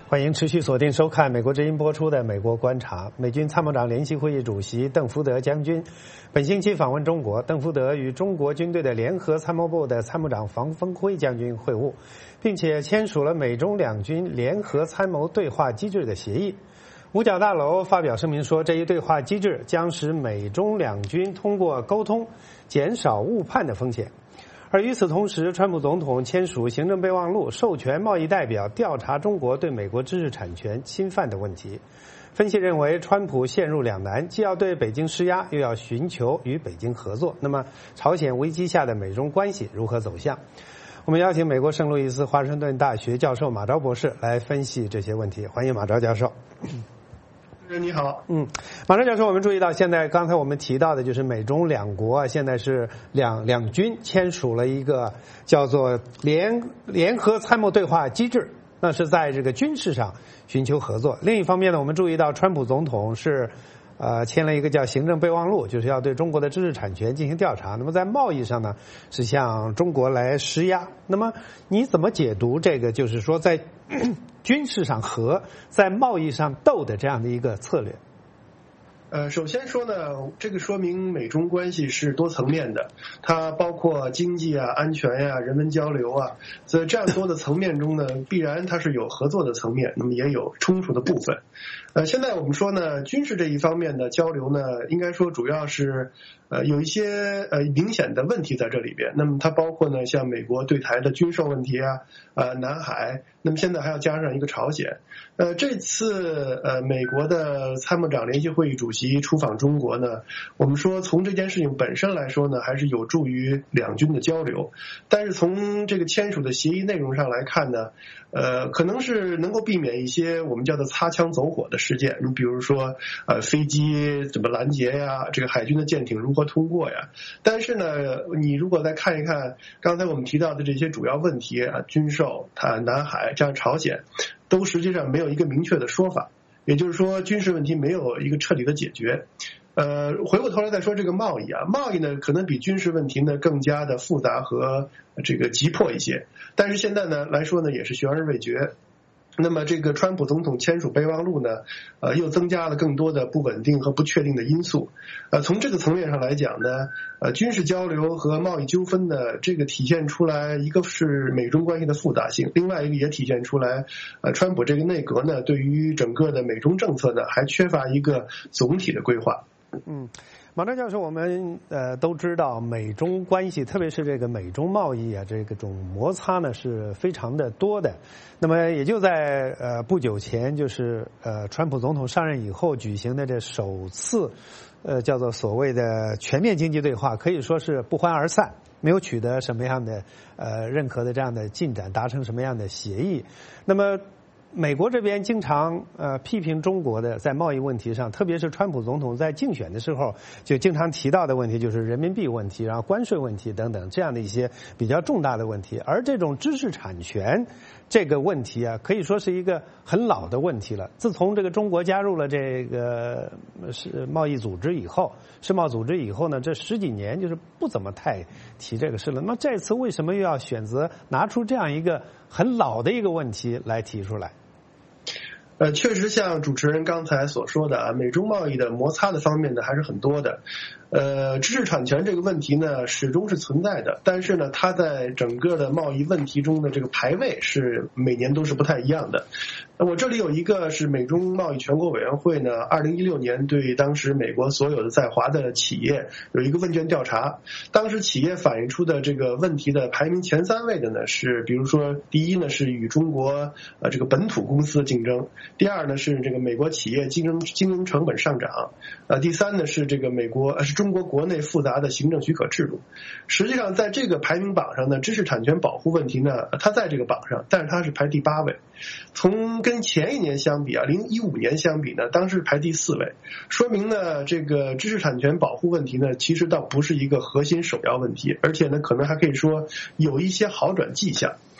欢迎持续锁定收看美国之音播出的《美国观察》。美军参谋长联席会议主席邓福德将军本星期访问中国。邓福德与中国军队的联合参谋部的参谋长房峰辉将军会晤，并且签署了美中两军联合参谋对话机制的协议。五角大楼发表声明说，这一对话机制将使美中两军通过沟通减少误判的风险。而与此同时，川普总统签署行政备忘录，授权贸易代表调查中国对美国知识产权侵犯的问题。分析认为，川普陷入两难，既要对北京施压，又要寻求与北京合作。那么，朝鲜危机下的美中关系如何走向？我们邀请美国圣路易斯华盛顿大学教授马昭博士来分析这些问题。欢迎马昭教授。 你好， 嗯，马昭教授，我们注意到现在刚才我们提到的就是美中两国啊，现在是两两军签署了一个叫做联联合参谋对话机制，那是在这个军事上寻求合作。另一方面呢，我们注意到川普总统是呃签了一个叫行政备忘录，就是要对中国的知识产权进行调查。那么在贸易上呢，是向中国来施压。那么你怎么解读这个就是说在军事上和在贸易上斗的这样的一个策略？ 呃，首先说呢，这个说明美中关系是多层面的，它包括经济啊、安全呀、啊、人文交流啊，在这样多的层面中呢，必然它是有合作的层面，那么也有冲突的部分。呃，现在我们说呢，军事这一方面的交流呢，应该说主要是呃有一些呃明显的问题在这里边。那么它包括呢，像美国对台的军售问题啊，呃，南海，那么现在还要加上一个朝鲜。呃，这次呃美国的参谋长联席会议主席出访中国呢，我们说从这件事情本身来说呢，还是有助于两军的交流。但是从这个签署的协议内容上来看呢，呃，可能是能够避免一些我们叫做擦枪走火的事件。你比如说，呃，飞机怎么拦截呀，这个海军的舰艇如何通过呀？但是呢，你如果再看一看刚才我们提到的这些主要问题啊，军售、啊南海、这样朝鲜，都实际上没有一个明确的说法。也就是说，军事问题没有一个彻底的解决。呃，回过头来再说这个贸易啊，贸易呢可能比军事问题呢更加的复杂和这个急迫一些，但是现在呢来说呢也是悬而未决。那么这个川普总统签署备忘录呢，呃，又增加了更多的不稳定和不确定的因素。呃，从这个层面上来讲呢，呃，军事交流和贸易纠纷呢，这个体现出来一个是美中关系的复杂性，另外一个也体现出来，呃，川普这个内阁呢，对于整个的美中政策呢，还缺乏一个总体的规划。 嗯。马昭教授，我们呃都知道美中关系，特别是这个美中贸易啊，这个种摩擦呢是非常的多的。那么也就在呃不久前，就是呃川普总统上任以后举行的这首次呃叫做所谓的全面经济对话，可以说是不欢而散，没有取得什么样的呃任何的这样的进展，达成什么样的协议。那么美国这边经常呃批评中国的在贸易问题上，特别是川普总统在竞选的时候就经常提到的问题，就是人民币问题，然后关税问题等等这样的一些比较重大的问题。而这种知识产权这个问题啊，可以说是一个很老的问题了。自从这个中国加入了这个是贸易组织以后，世贸组织以后呢，这十几年就是不怎么太提这个事了。那么这次为什么又要选择拿出这样一个很老的一个问题来提出来？ 呃，确实像主持人刚才所说的啊，美中贸易的摩擦的方面呢还是很多的。呃，知识产权这个问题呢始终是存在的，但是呢它在整个的贸易问题中的这个排位是每年都是不太一样的。我这里有一个是美中贸易全国委员会呢二零一六年对当时美国所有的在华的企业有一个问卷调查，当时企业反映出的这个问题的排名前三位的呢是，比如说第一呢是与中国呃这个本土公司竞争，第二呢是这个美国企业竞争经营成本上涨，呃第三呢是这个美国呃是中国国内复杂的行政许可制度。实际上在这个排名榜上呢，知识产权保护问题呢它在这个榜上，但是它是排第八位。从跟前一年相比啊，二零一五年相比呢，当时排第四位，说明呢这个知识产权保护问题呢其实倒不是一个核心首要问题，而且呢可能还可以说有一些好转迹象。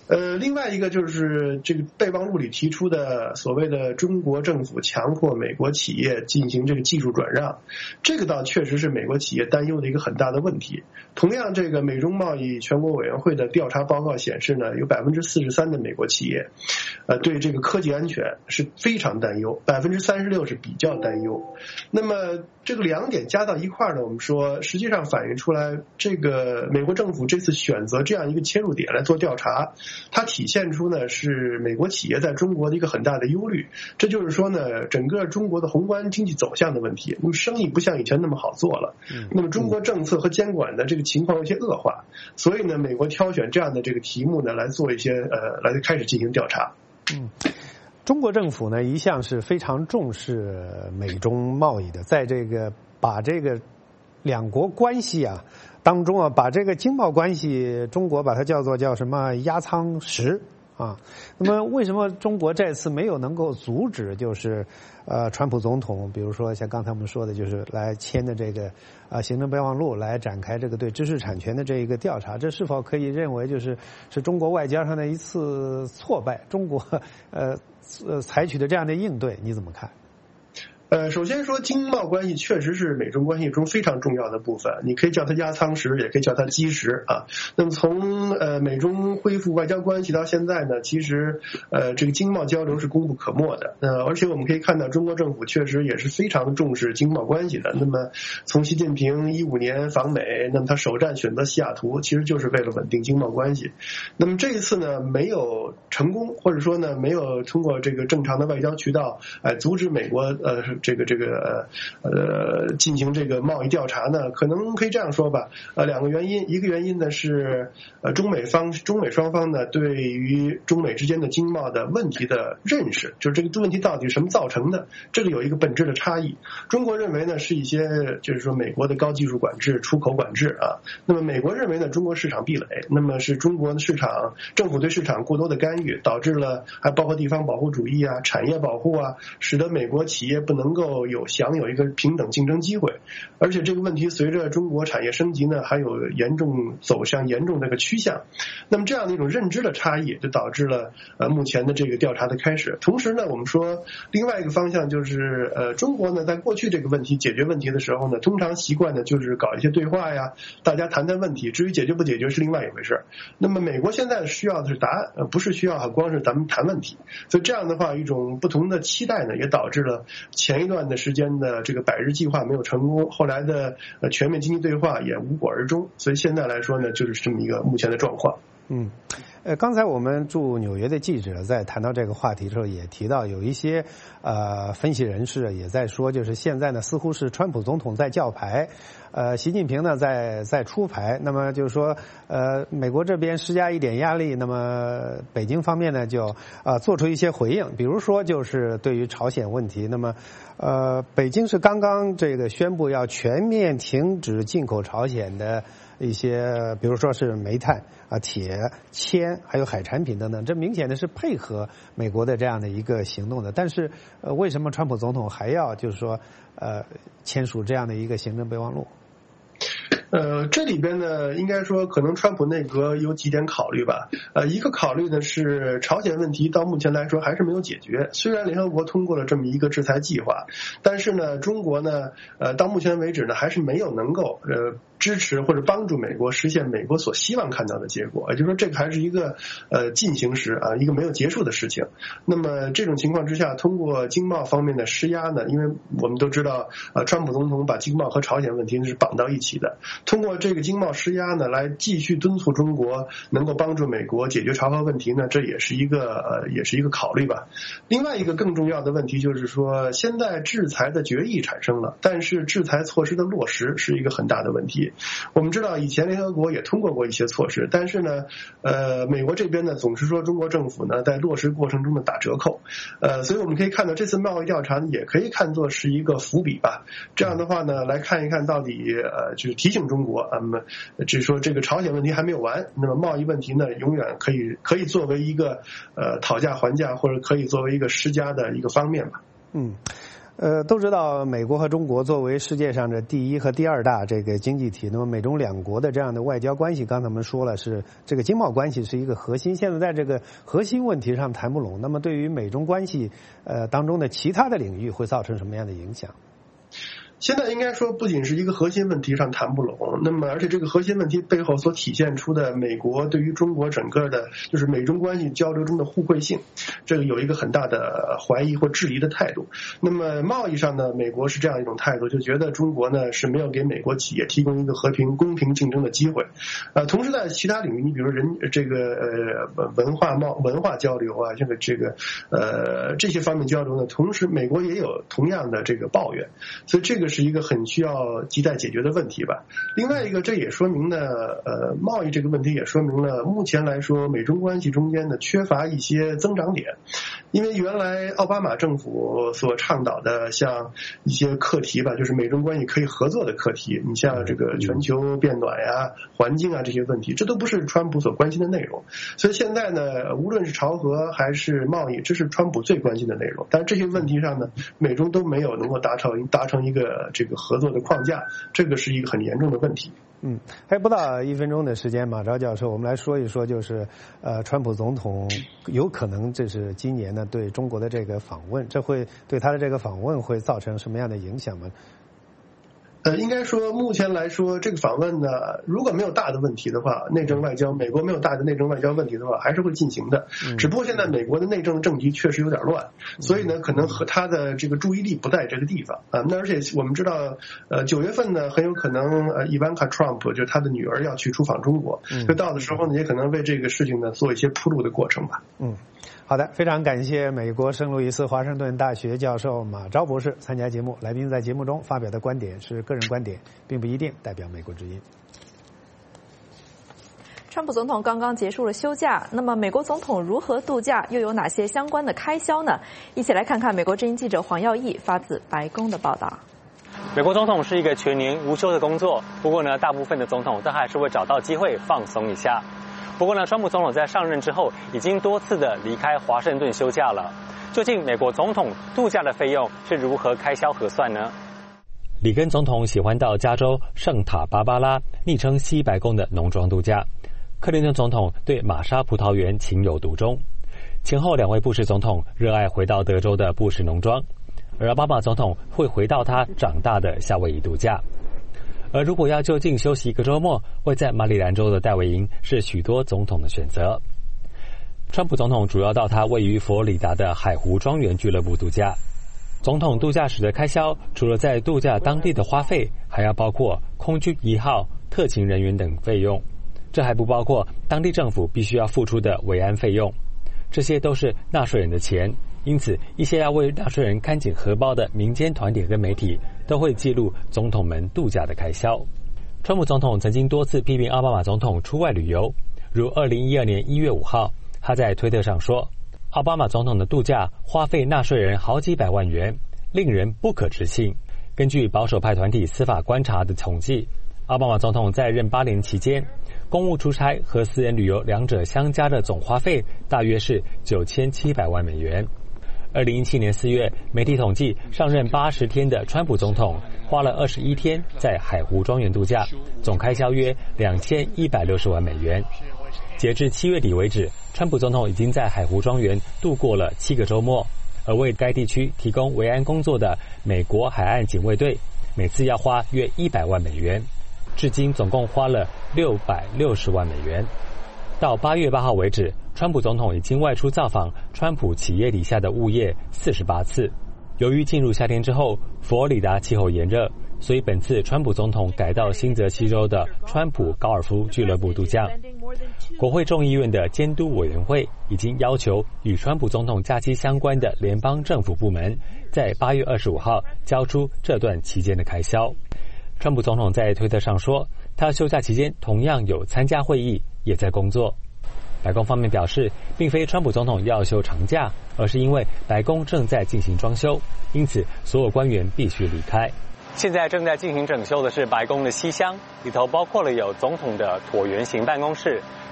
呃，另外一个就是这个备忘录里提出的所谓的中国政府强迫美国企业进行这个技术转让，这个倒确实是美国企业担忧的一个很大的问题。同样，这个美中贸易全国委员会的调查报告显示呢，有百分之四十三的美国企业，呃，对这个科技安全是非常担忧，百分之三十六是比较担忧。那么这个两点加到一块儿呢，我们说实际上反映出来，这个美国政府这次选择这样一个切入点来做调查，它体现出呢是美国企业在中国的一个很大的忧虑。这就是说呢，整个中国的宏观经济走向的问题，那么生意不像以前那么好做了，那么中国政策和监管的这个情况有些恶化，所以呢，美国挑选这样的这个题目呢来做一些呃来开始进行调查。 嗯。中国政府呢一向是非常重视美中贸易的，在这个把这个两国关系啊当中啊，把这个经贸关系，中国把它叫做叫什么压舱石啊。那么为什么中国这次没有能够阻止，就是呃川普总统，比如说像刚才我们说的，就是来签的这个啊行政备忘录，来展开这个对知识产权的这一个调查，这是否可以认为就是是中国外交上的一次挫败？中国呃呃采取的这样的应对，你怎么看？ 呃，首先说经贸关系确实是美中关系中非常重要的部分，你可以叫它压舱石，也可以叫它基石啊。那么从呃美中恢复外交关系到现在呢，其实呃这个经贸交流是功不可没的。呃，而且我们可以看到中国政府确实也是非常重视经贸关系的。那么从习近平一五年访美，那么他首站选择西雅图，其实就是为了稳定经贸关系。那么这一次呢，没有成功，或者说呢没有通过这个正常的外交渠道，哎、呃，阻止美国呃。这个这个呃进行这个贸易调查呢，可能可以这样说吧，呃两个原因，一个原因呢是呃中美方中美双方呢对于中美之间的经贸的问题的认识，就是这个问题到底什么造成的，这个有一个本质的差异。中国认为呢是一些就是说美国的高技术管制、出口管制啊，那么美国认为呢中国市场壁垒，那么是中国的市场政府对市场过多的干预，导致了还包括地方保护主义啊、产业保护啊，使得美国企业不能能够有享有一个平等竞争机会，而且这个问题随着中国产业升级呢，还有严重走向严重这个趋向。那么这样的一种认知的差异，就导致了呃目前的这个调查的开始。同时呢，我们说另外一个方向就是呃中国呢在过去这个问题解决问题的时候呢，通常习惯呢就是搞一些对话呀，大家谈谈问题，至于解决不解决是另外一回事。那么美国现在需要的是答案，呃不是需要光是咱们谈问题。所以这样的话，一种不同的期待呢，也导致了前一段的时间的这个百日计划没有成功，后来的呃全面经济对话也无果而终，所以现在来说呢，就是这么一个目前的状况。 嗯，呃，刚才我们驻纽约的记者在谈到这个话题的时候，也提到有一些呃分析人士也在说，就是现在呢似乎是川普总统在叫牌，呃，习近平呢在在出牌，那么就是说呃美国这边施加一点压力，那么北京方面呢就啊、呃、做出一些回应，比如说就是对于朝鲜问题，那么呃北京是刚刚这个宣布要全面停止进口朝鲜的一些，比如说是煤炭啊、铁、铅，还有海产品等等，这明显的是配合美国的这样的一个行动的。但是，呃，为什么川普总统还要就是说，呃，签署这样的一个行政备忘录？ 呃，这里边呢，应该说可能川普内阁有几点考虑吧。呃，一个考虑呢是朝鲜问题到目前来说还是没有解决。虽然联合国通过了这么一个制裁计划，但是呢，中国呢，呃，到目前为止呢，还是没有能够呃支持或者帮助美国实现美国所希望看到的结果。也就是说，这个还是一个呃进行时啊，一个没有结束的事情。那么这种情况之下，通过经贸方面的施压呢，因为我们都知道，呃，川普总统把经贸和朝鲜问题是绑到一起的。通过这个经贸施压呢，来继续敦促中国能够帮助美国解决朝核问题呢，这也是一个呃，也是一个考虑吧。另外一个更重要的问题就是说，现在制裁的决议产生了，但是制裁措施的落实是一个很大的问题。我们知道以前联合国也通过过一些措施，但是呢，呃，美国这边呢总是说中国政府呢在落实过程中的打折扣，呃，所以我们可以看到这次贸易调查呢，也可以看作是一个伏笔吧。这样的话呢，来看一看到底呃，就是提醒中国，那么只是说这个朝鲜问题还没有完，那么贸易问题呢，永远可以可以作为一个呃讨价还价，或者可以作为一个施加的一个方面吧。 嗯。 呃，都知道美国和中国作为世界上的第一和第二大这个经济体，那么美中两国的这样的外交关系，刚才我们说了是这个经贸关系是一个核心，现在在这个核心问题上谈不拢，那么对于美中关系呃当中的其他的领域会造成什么样的影响？ 现在应该说，不仅是一个核心问题上谈不拢，那么而且这个核心问题背后所体现出的美国对于中国整个的，就是美中关系交流中的互惠性，这个有一个很大的怀疑或质疑的态度。那么贸易上呢，美国是这样一种态度，就觉得中国呢是没有给美国企业提供一个和平公平竞争的机会。呃，同时在其他领域，你比如人这个呃文化贸文化交流啊，这个这个呃这些方面交流呢，同时美国也有同样的这个抱怨，所以这个是一个很需要亟待解决的问题吧。另外一个，这也说明呢，呃，贸易这个问题也说明了，目前来说，美中关系中间呢缺乏一些增长点，因为原来奥巴马政府所倡导的像一些课题吧，就是美中关系可以合作的课题，你像这个全球变暖呀、环境啊这些问题，这都不是川普所关心的内容。所以现在呢，无论是朝核还是贸易，这是川普最关心的内容。但这些问题上呢，美中都没有能够达成达成一个这个合作的框架，这个是一个很严重的问题。 嗯，还有不到一分钟的时间，马昭教授，我们来说一说，就是呃，川普总统有可能这是今年呢对中国的这个访问，这会对他的这个访问会造成什么样的影响吗？ 呃，应该说，目前来说，这个访问呢，如果没有大的问题的话，内政外交，美国没有大的内政外交问题的话，还是会进行的。嗯、只不过现在美国的内政政局确实有点乱，所以呢，可能和他的这个注意力不在这个地方啊。那而且我们知道，呃，九月份呢，很有可能呃，Ivanka Trump 就是他的女儿要去出访中国，就、嗯、到的时候呢，也可能为这个事情呢做一些铺路的过程吧。 嗯。好的，非常感谢美国圣路易斯华盛顿大学教授马昭博士参加节目。来宾在节目中发表的观点是个人观点，并不一定代表美国之音。 川普总统刚刚结束了休假，那么美国总统如何度假，又有哪些相关的开销呢？一起来看看美国之音记者黄耀义发自白宫的报道。 美国总统是一个全年无休的工作，不过呢，大部分的总统都还是会找到机会放松一下。不过呢，川普总统在上任之后已经多次的离开华盛顿休假了。究竟美国总统度假的费用是如何开销核算呢？ 里根总统喜欢到加州圣塔芭芭拉，昵称西白宫的农庄度假。克林顿总统对玛莎葡萄园情有独钟。前后两位布什总统热爱回到德州的布什农庄，而奥巴马总统会回到他长大的夏威夷度假。而如果要就近休息一个周末，位在马里兰州的戴维营是许多总统的选择。川普总统主要到他位于佛罗里达的海湖庄园俱乐部度假。总统度假时的开销，除了在度假当地的花费，还要包括空军一号、特勤人员等费用，这还不包括当地政府必须要付出的维安费用，这些都是纳税人的钱。因此，一些要为纳税人看紧荷包的民间团体跟媒体都会记录总统们度假的开销。川普总统曾经多次批评奥巴马总统出外旅游，如二零一二年一月五号，他在推特上说，奥巴马总统的度假花费纳税人好几百万元，令人不可置信。根据保守派团体司法观察的统计，奥巴马总统在任八年期间，公务出差和私人旅游两者相加的总花费大约是九千七百万美元。二零一七年四月，媒体统计上任八十天的川普总统花了二十一天在海湖庄园度假，总开销约两千一百六十万美元。截至七月底为止，川普总统已经在海湖庄园度过了七个周末，而为该地区提供维安工作的美国海岸警卫队每次要花约一百万美元，至今总共花了六百六十万美元。到八月八号为止，川普总统已经外出造访川普企业底下的物业四十八次。由于进入夏天之后，佛罗里达气候炎热，所以本次川普总统改到新泽西州的川普高尔夫俱乐部度假。国会众议院的监督委员会已经要求与川普总统假期相关的联邦政府部门在八月二十五号交出这段期间的开销。川普总统在推特上说，他休假期间同样有参加会议，也在工作。白宫方面表示，并非川普总统要休长假，而是因为白宫正在进行装修，因此所有官员必须离开。 现在正在进行整修的是白宫的西厢，里头包括了有总统的椭圆形办公室、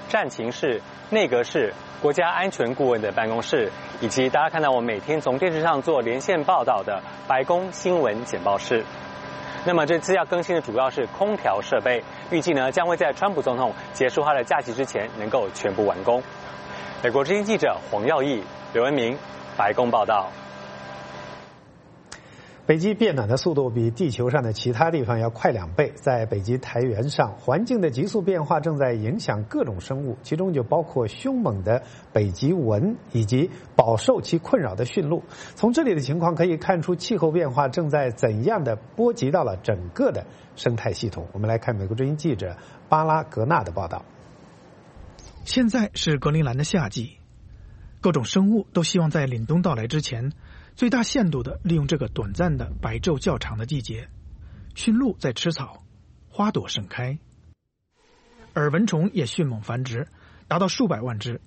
战情室、内阁室、国家安全顾问的办公室，以及大家看到我每天从电视上做连线报道的白宫新闻简报室。那么这次要更新的主要是空调设备，预计呢将会在川普总统结束他的假期之前能够全部完工。美国之音记者黄耀义、刘文明，白宫报道。 北极变暖的速度比地球上的其他地方要快两倍，在北极苔原上，环境的急速变化正在影响各种生物，其中就包括凶猛的北极蚊以及饱受其困扰的驯鹿。从这里的情况可以看出，气候变化正在怎样的波及到了整个的生态系统。我们来看美国之音记者巴拉格纳的报道。 现在是格陵兰的夏季，各种生物都希望在凛冬到来之前最大限度地利用这个短暂的白昼较长的季节。驯鹿在吃草，花朵盛开，而蚊虫也迅猛繁殖，达到数百万只。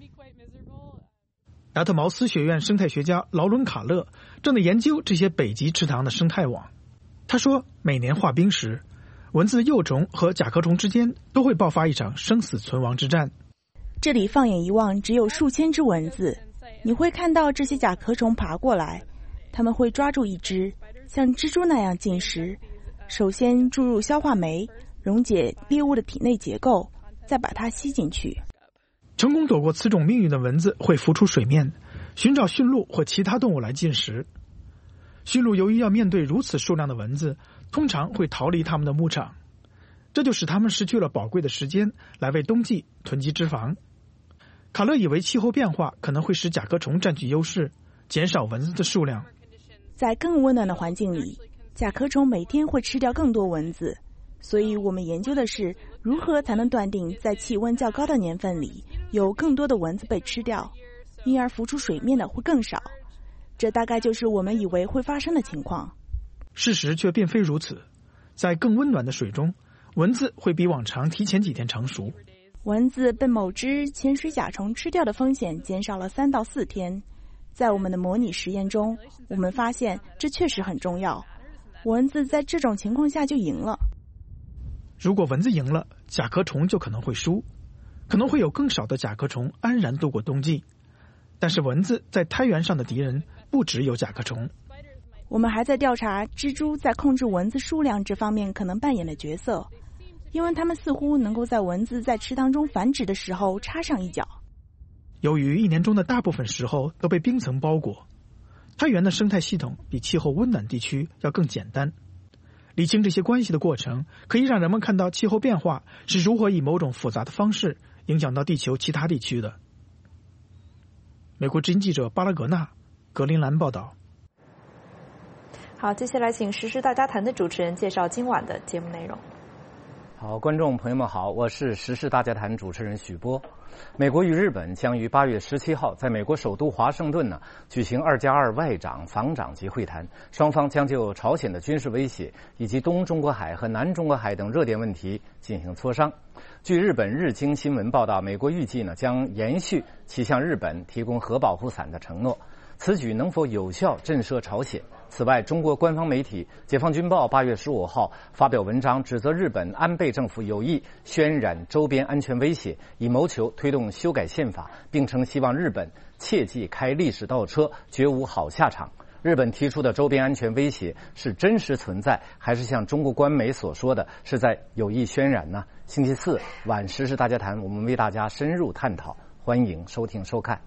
达特茅斯学院生态学家劳伦·卡勒正在研究这些北极池塘的生态网。他说，每年化冰时，蚊子幼虫和甲壳虫之间都会爆发一场生死存亡之战。 这里放眼一望，只有数千只蚊子。你会看到这些甲壳虫爬过来，它们会抓住一只，像蜘蛛那样进食，首先注入消化酶，溶解猎物的体内结构，再把它吸进去。 成功躲过此种命运的蚊子会浮出水面，寻找驯鹿或其他动物来进食。驯鹿由于要面对如此数量的蚊子，通常会逃离它们的牧场，这就使它们失去了宝贵的时间来为冬季囤积脂肪。卡勒以为气候变化可能会使甲壳虫占据优势，减少蚊子的数量。 在更温暖的环境里，甲壳虫每天会吃掉更多蚊子，所以我们研究的是如何才能断定在气温较高的年份里有更多的蚊子被吃掉，因而浮出水面的会更少。这大概就是我们以为会发生的情况。 事实却并非如此，在更温暖的水中，蚊子会比往常提前几天成熟。 蚊子被某只潜水甲虫吃掉的风险减少了三到四天。在我们的模拟实验中，我们发现这确实很重要。蚊子在这种情况下就赢了。 如果蚊子赢了，甲壳虫就可能会输，可能会有更少的甲壳虫安然度过冬季。但是蚊子在苔原上的敌人不只有甲壳虫。 我们还在调查蜘蛛在控制蚊子数量这方面可能扮演的角色，因为它们似乎能够在蚊子在池塘中繁殖的时候插上一脚。 由于一年中的大部分时候都被冰层包裹，苔原的生态系统比气候温暖地区要更简单。理清这些关系的过程，可以让人们看到气候变化是如何以某种复杂的方式影响到地球其他地区的。美国之音记者巴拉格纳，格陵兰报道。 好，接下来请时事大家谈的主持人介绍今晚的节目内容。 好，观众朋友们好，我是时事大家谈主持人许波。美国与日本将于八月十七号在美国首都华盛顿呢举行二加二外长、防长级会谈，双方将就朝鲜的军事威胁以及东中国海和南中国海等热点问题进行磋商。据日本日经新闻报道，美国预计呢将延续其向日本提供核保护伞的承诺，此举能否有效震慑朝鲜？此外，中国官方媒体《解放军报》八月十五号发表文章，指责日本安倍政府有意渲染周边安全威胁，以谋求推动修改宪法，并称希望日本切忌开历史倒车，绝无好下场。日本提出的周边安全威胁是真实存在，还是像中国官媒所说的是在有意渲染呢？星期四晚时事大家谈，我们为大家深入探讨，欢迎收听收看。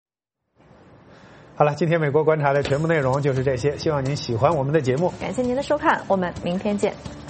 好了，今天美国观察的全部内容就是这些，希望您喜欢我们的节目。 感谢您的收看，我们明天见。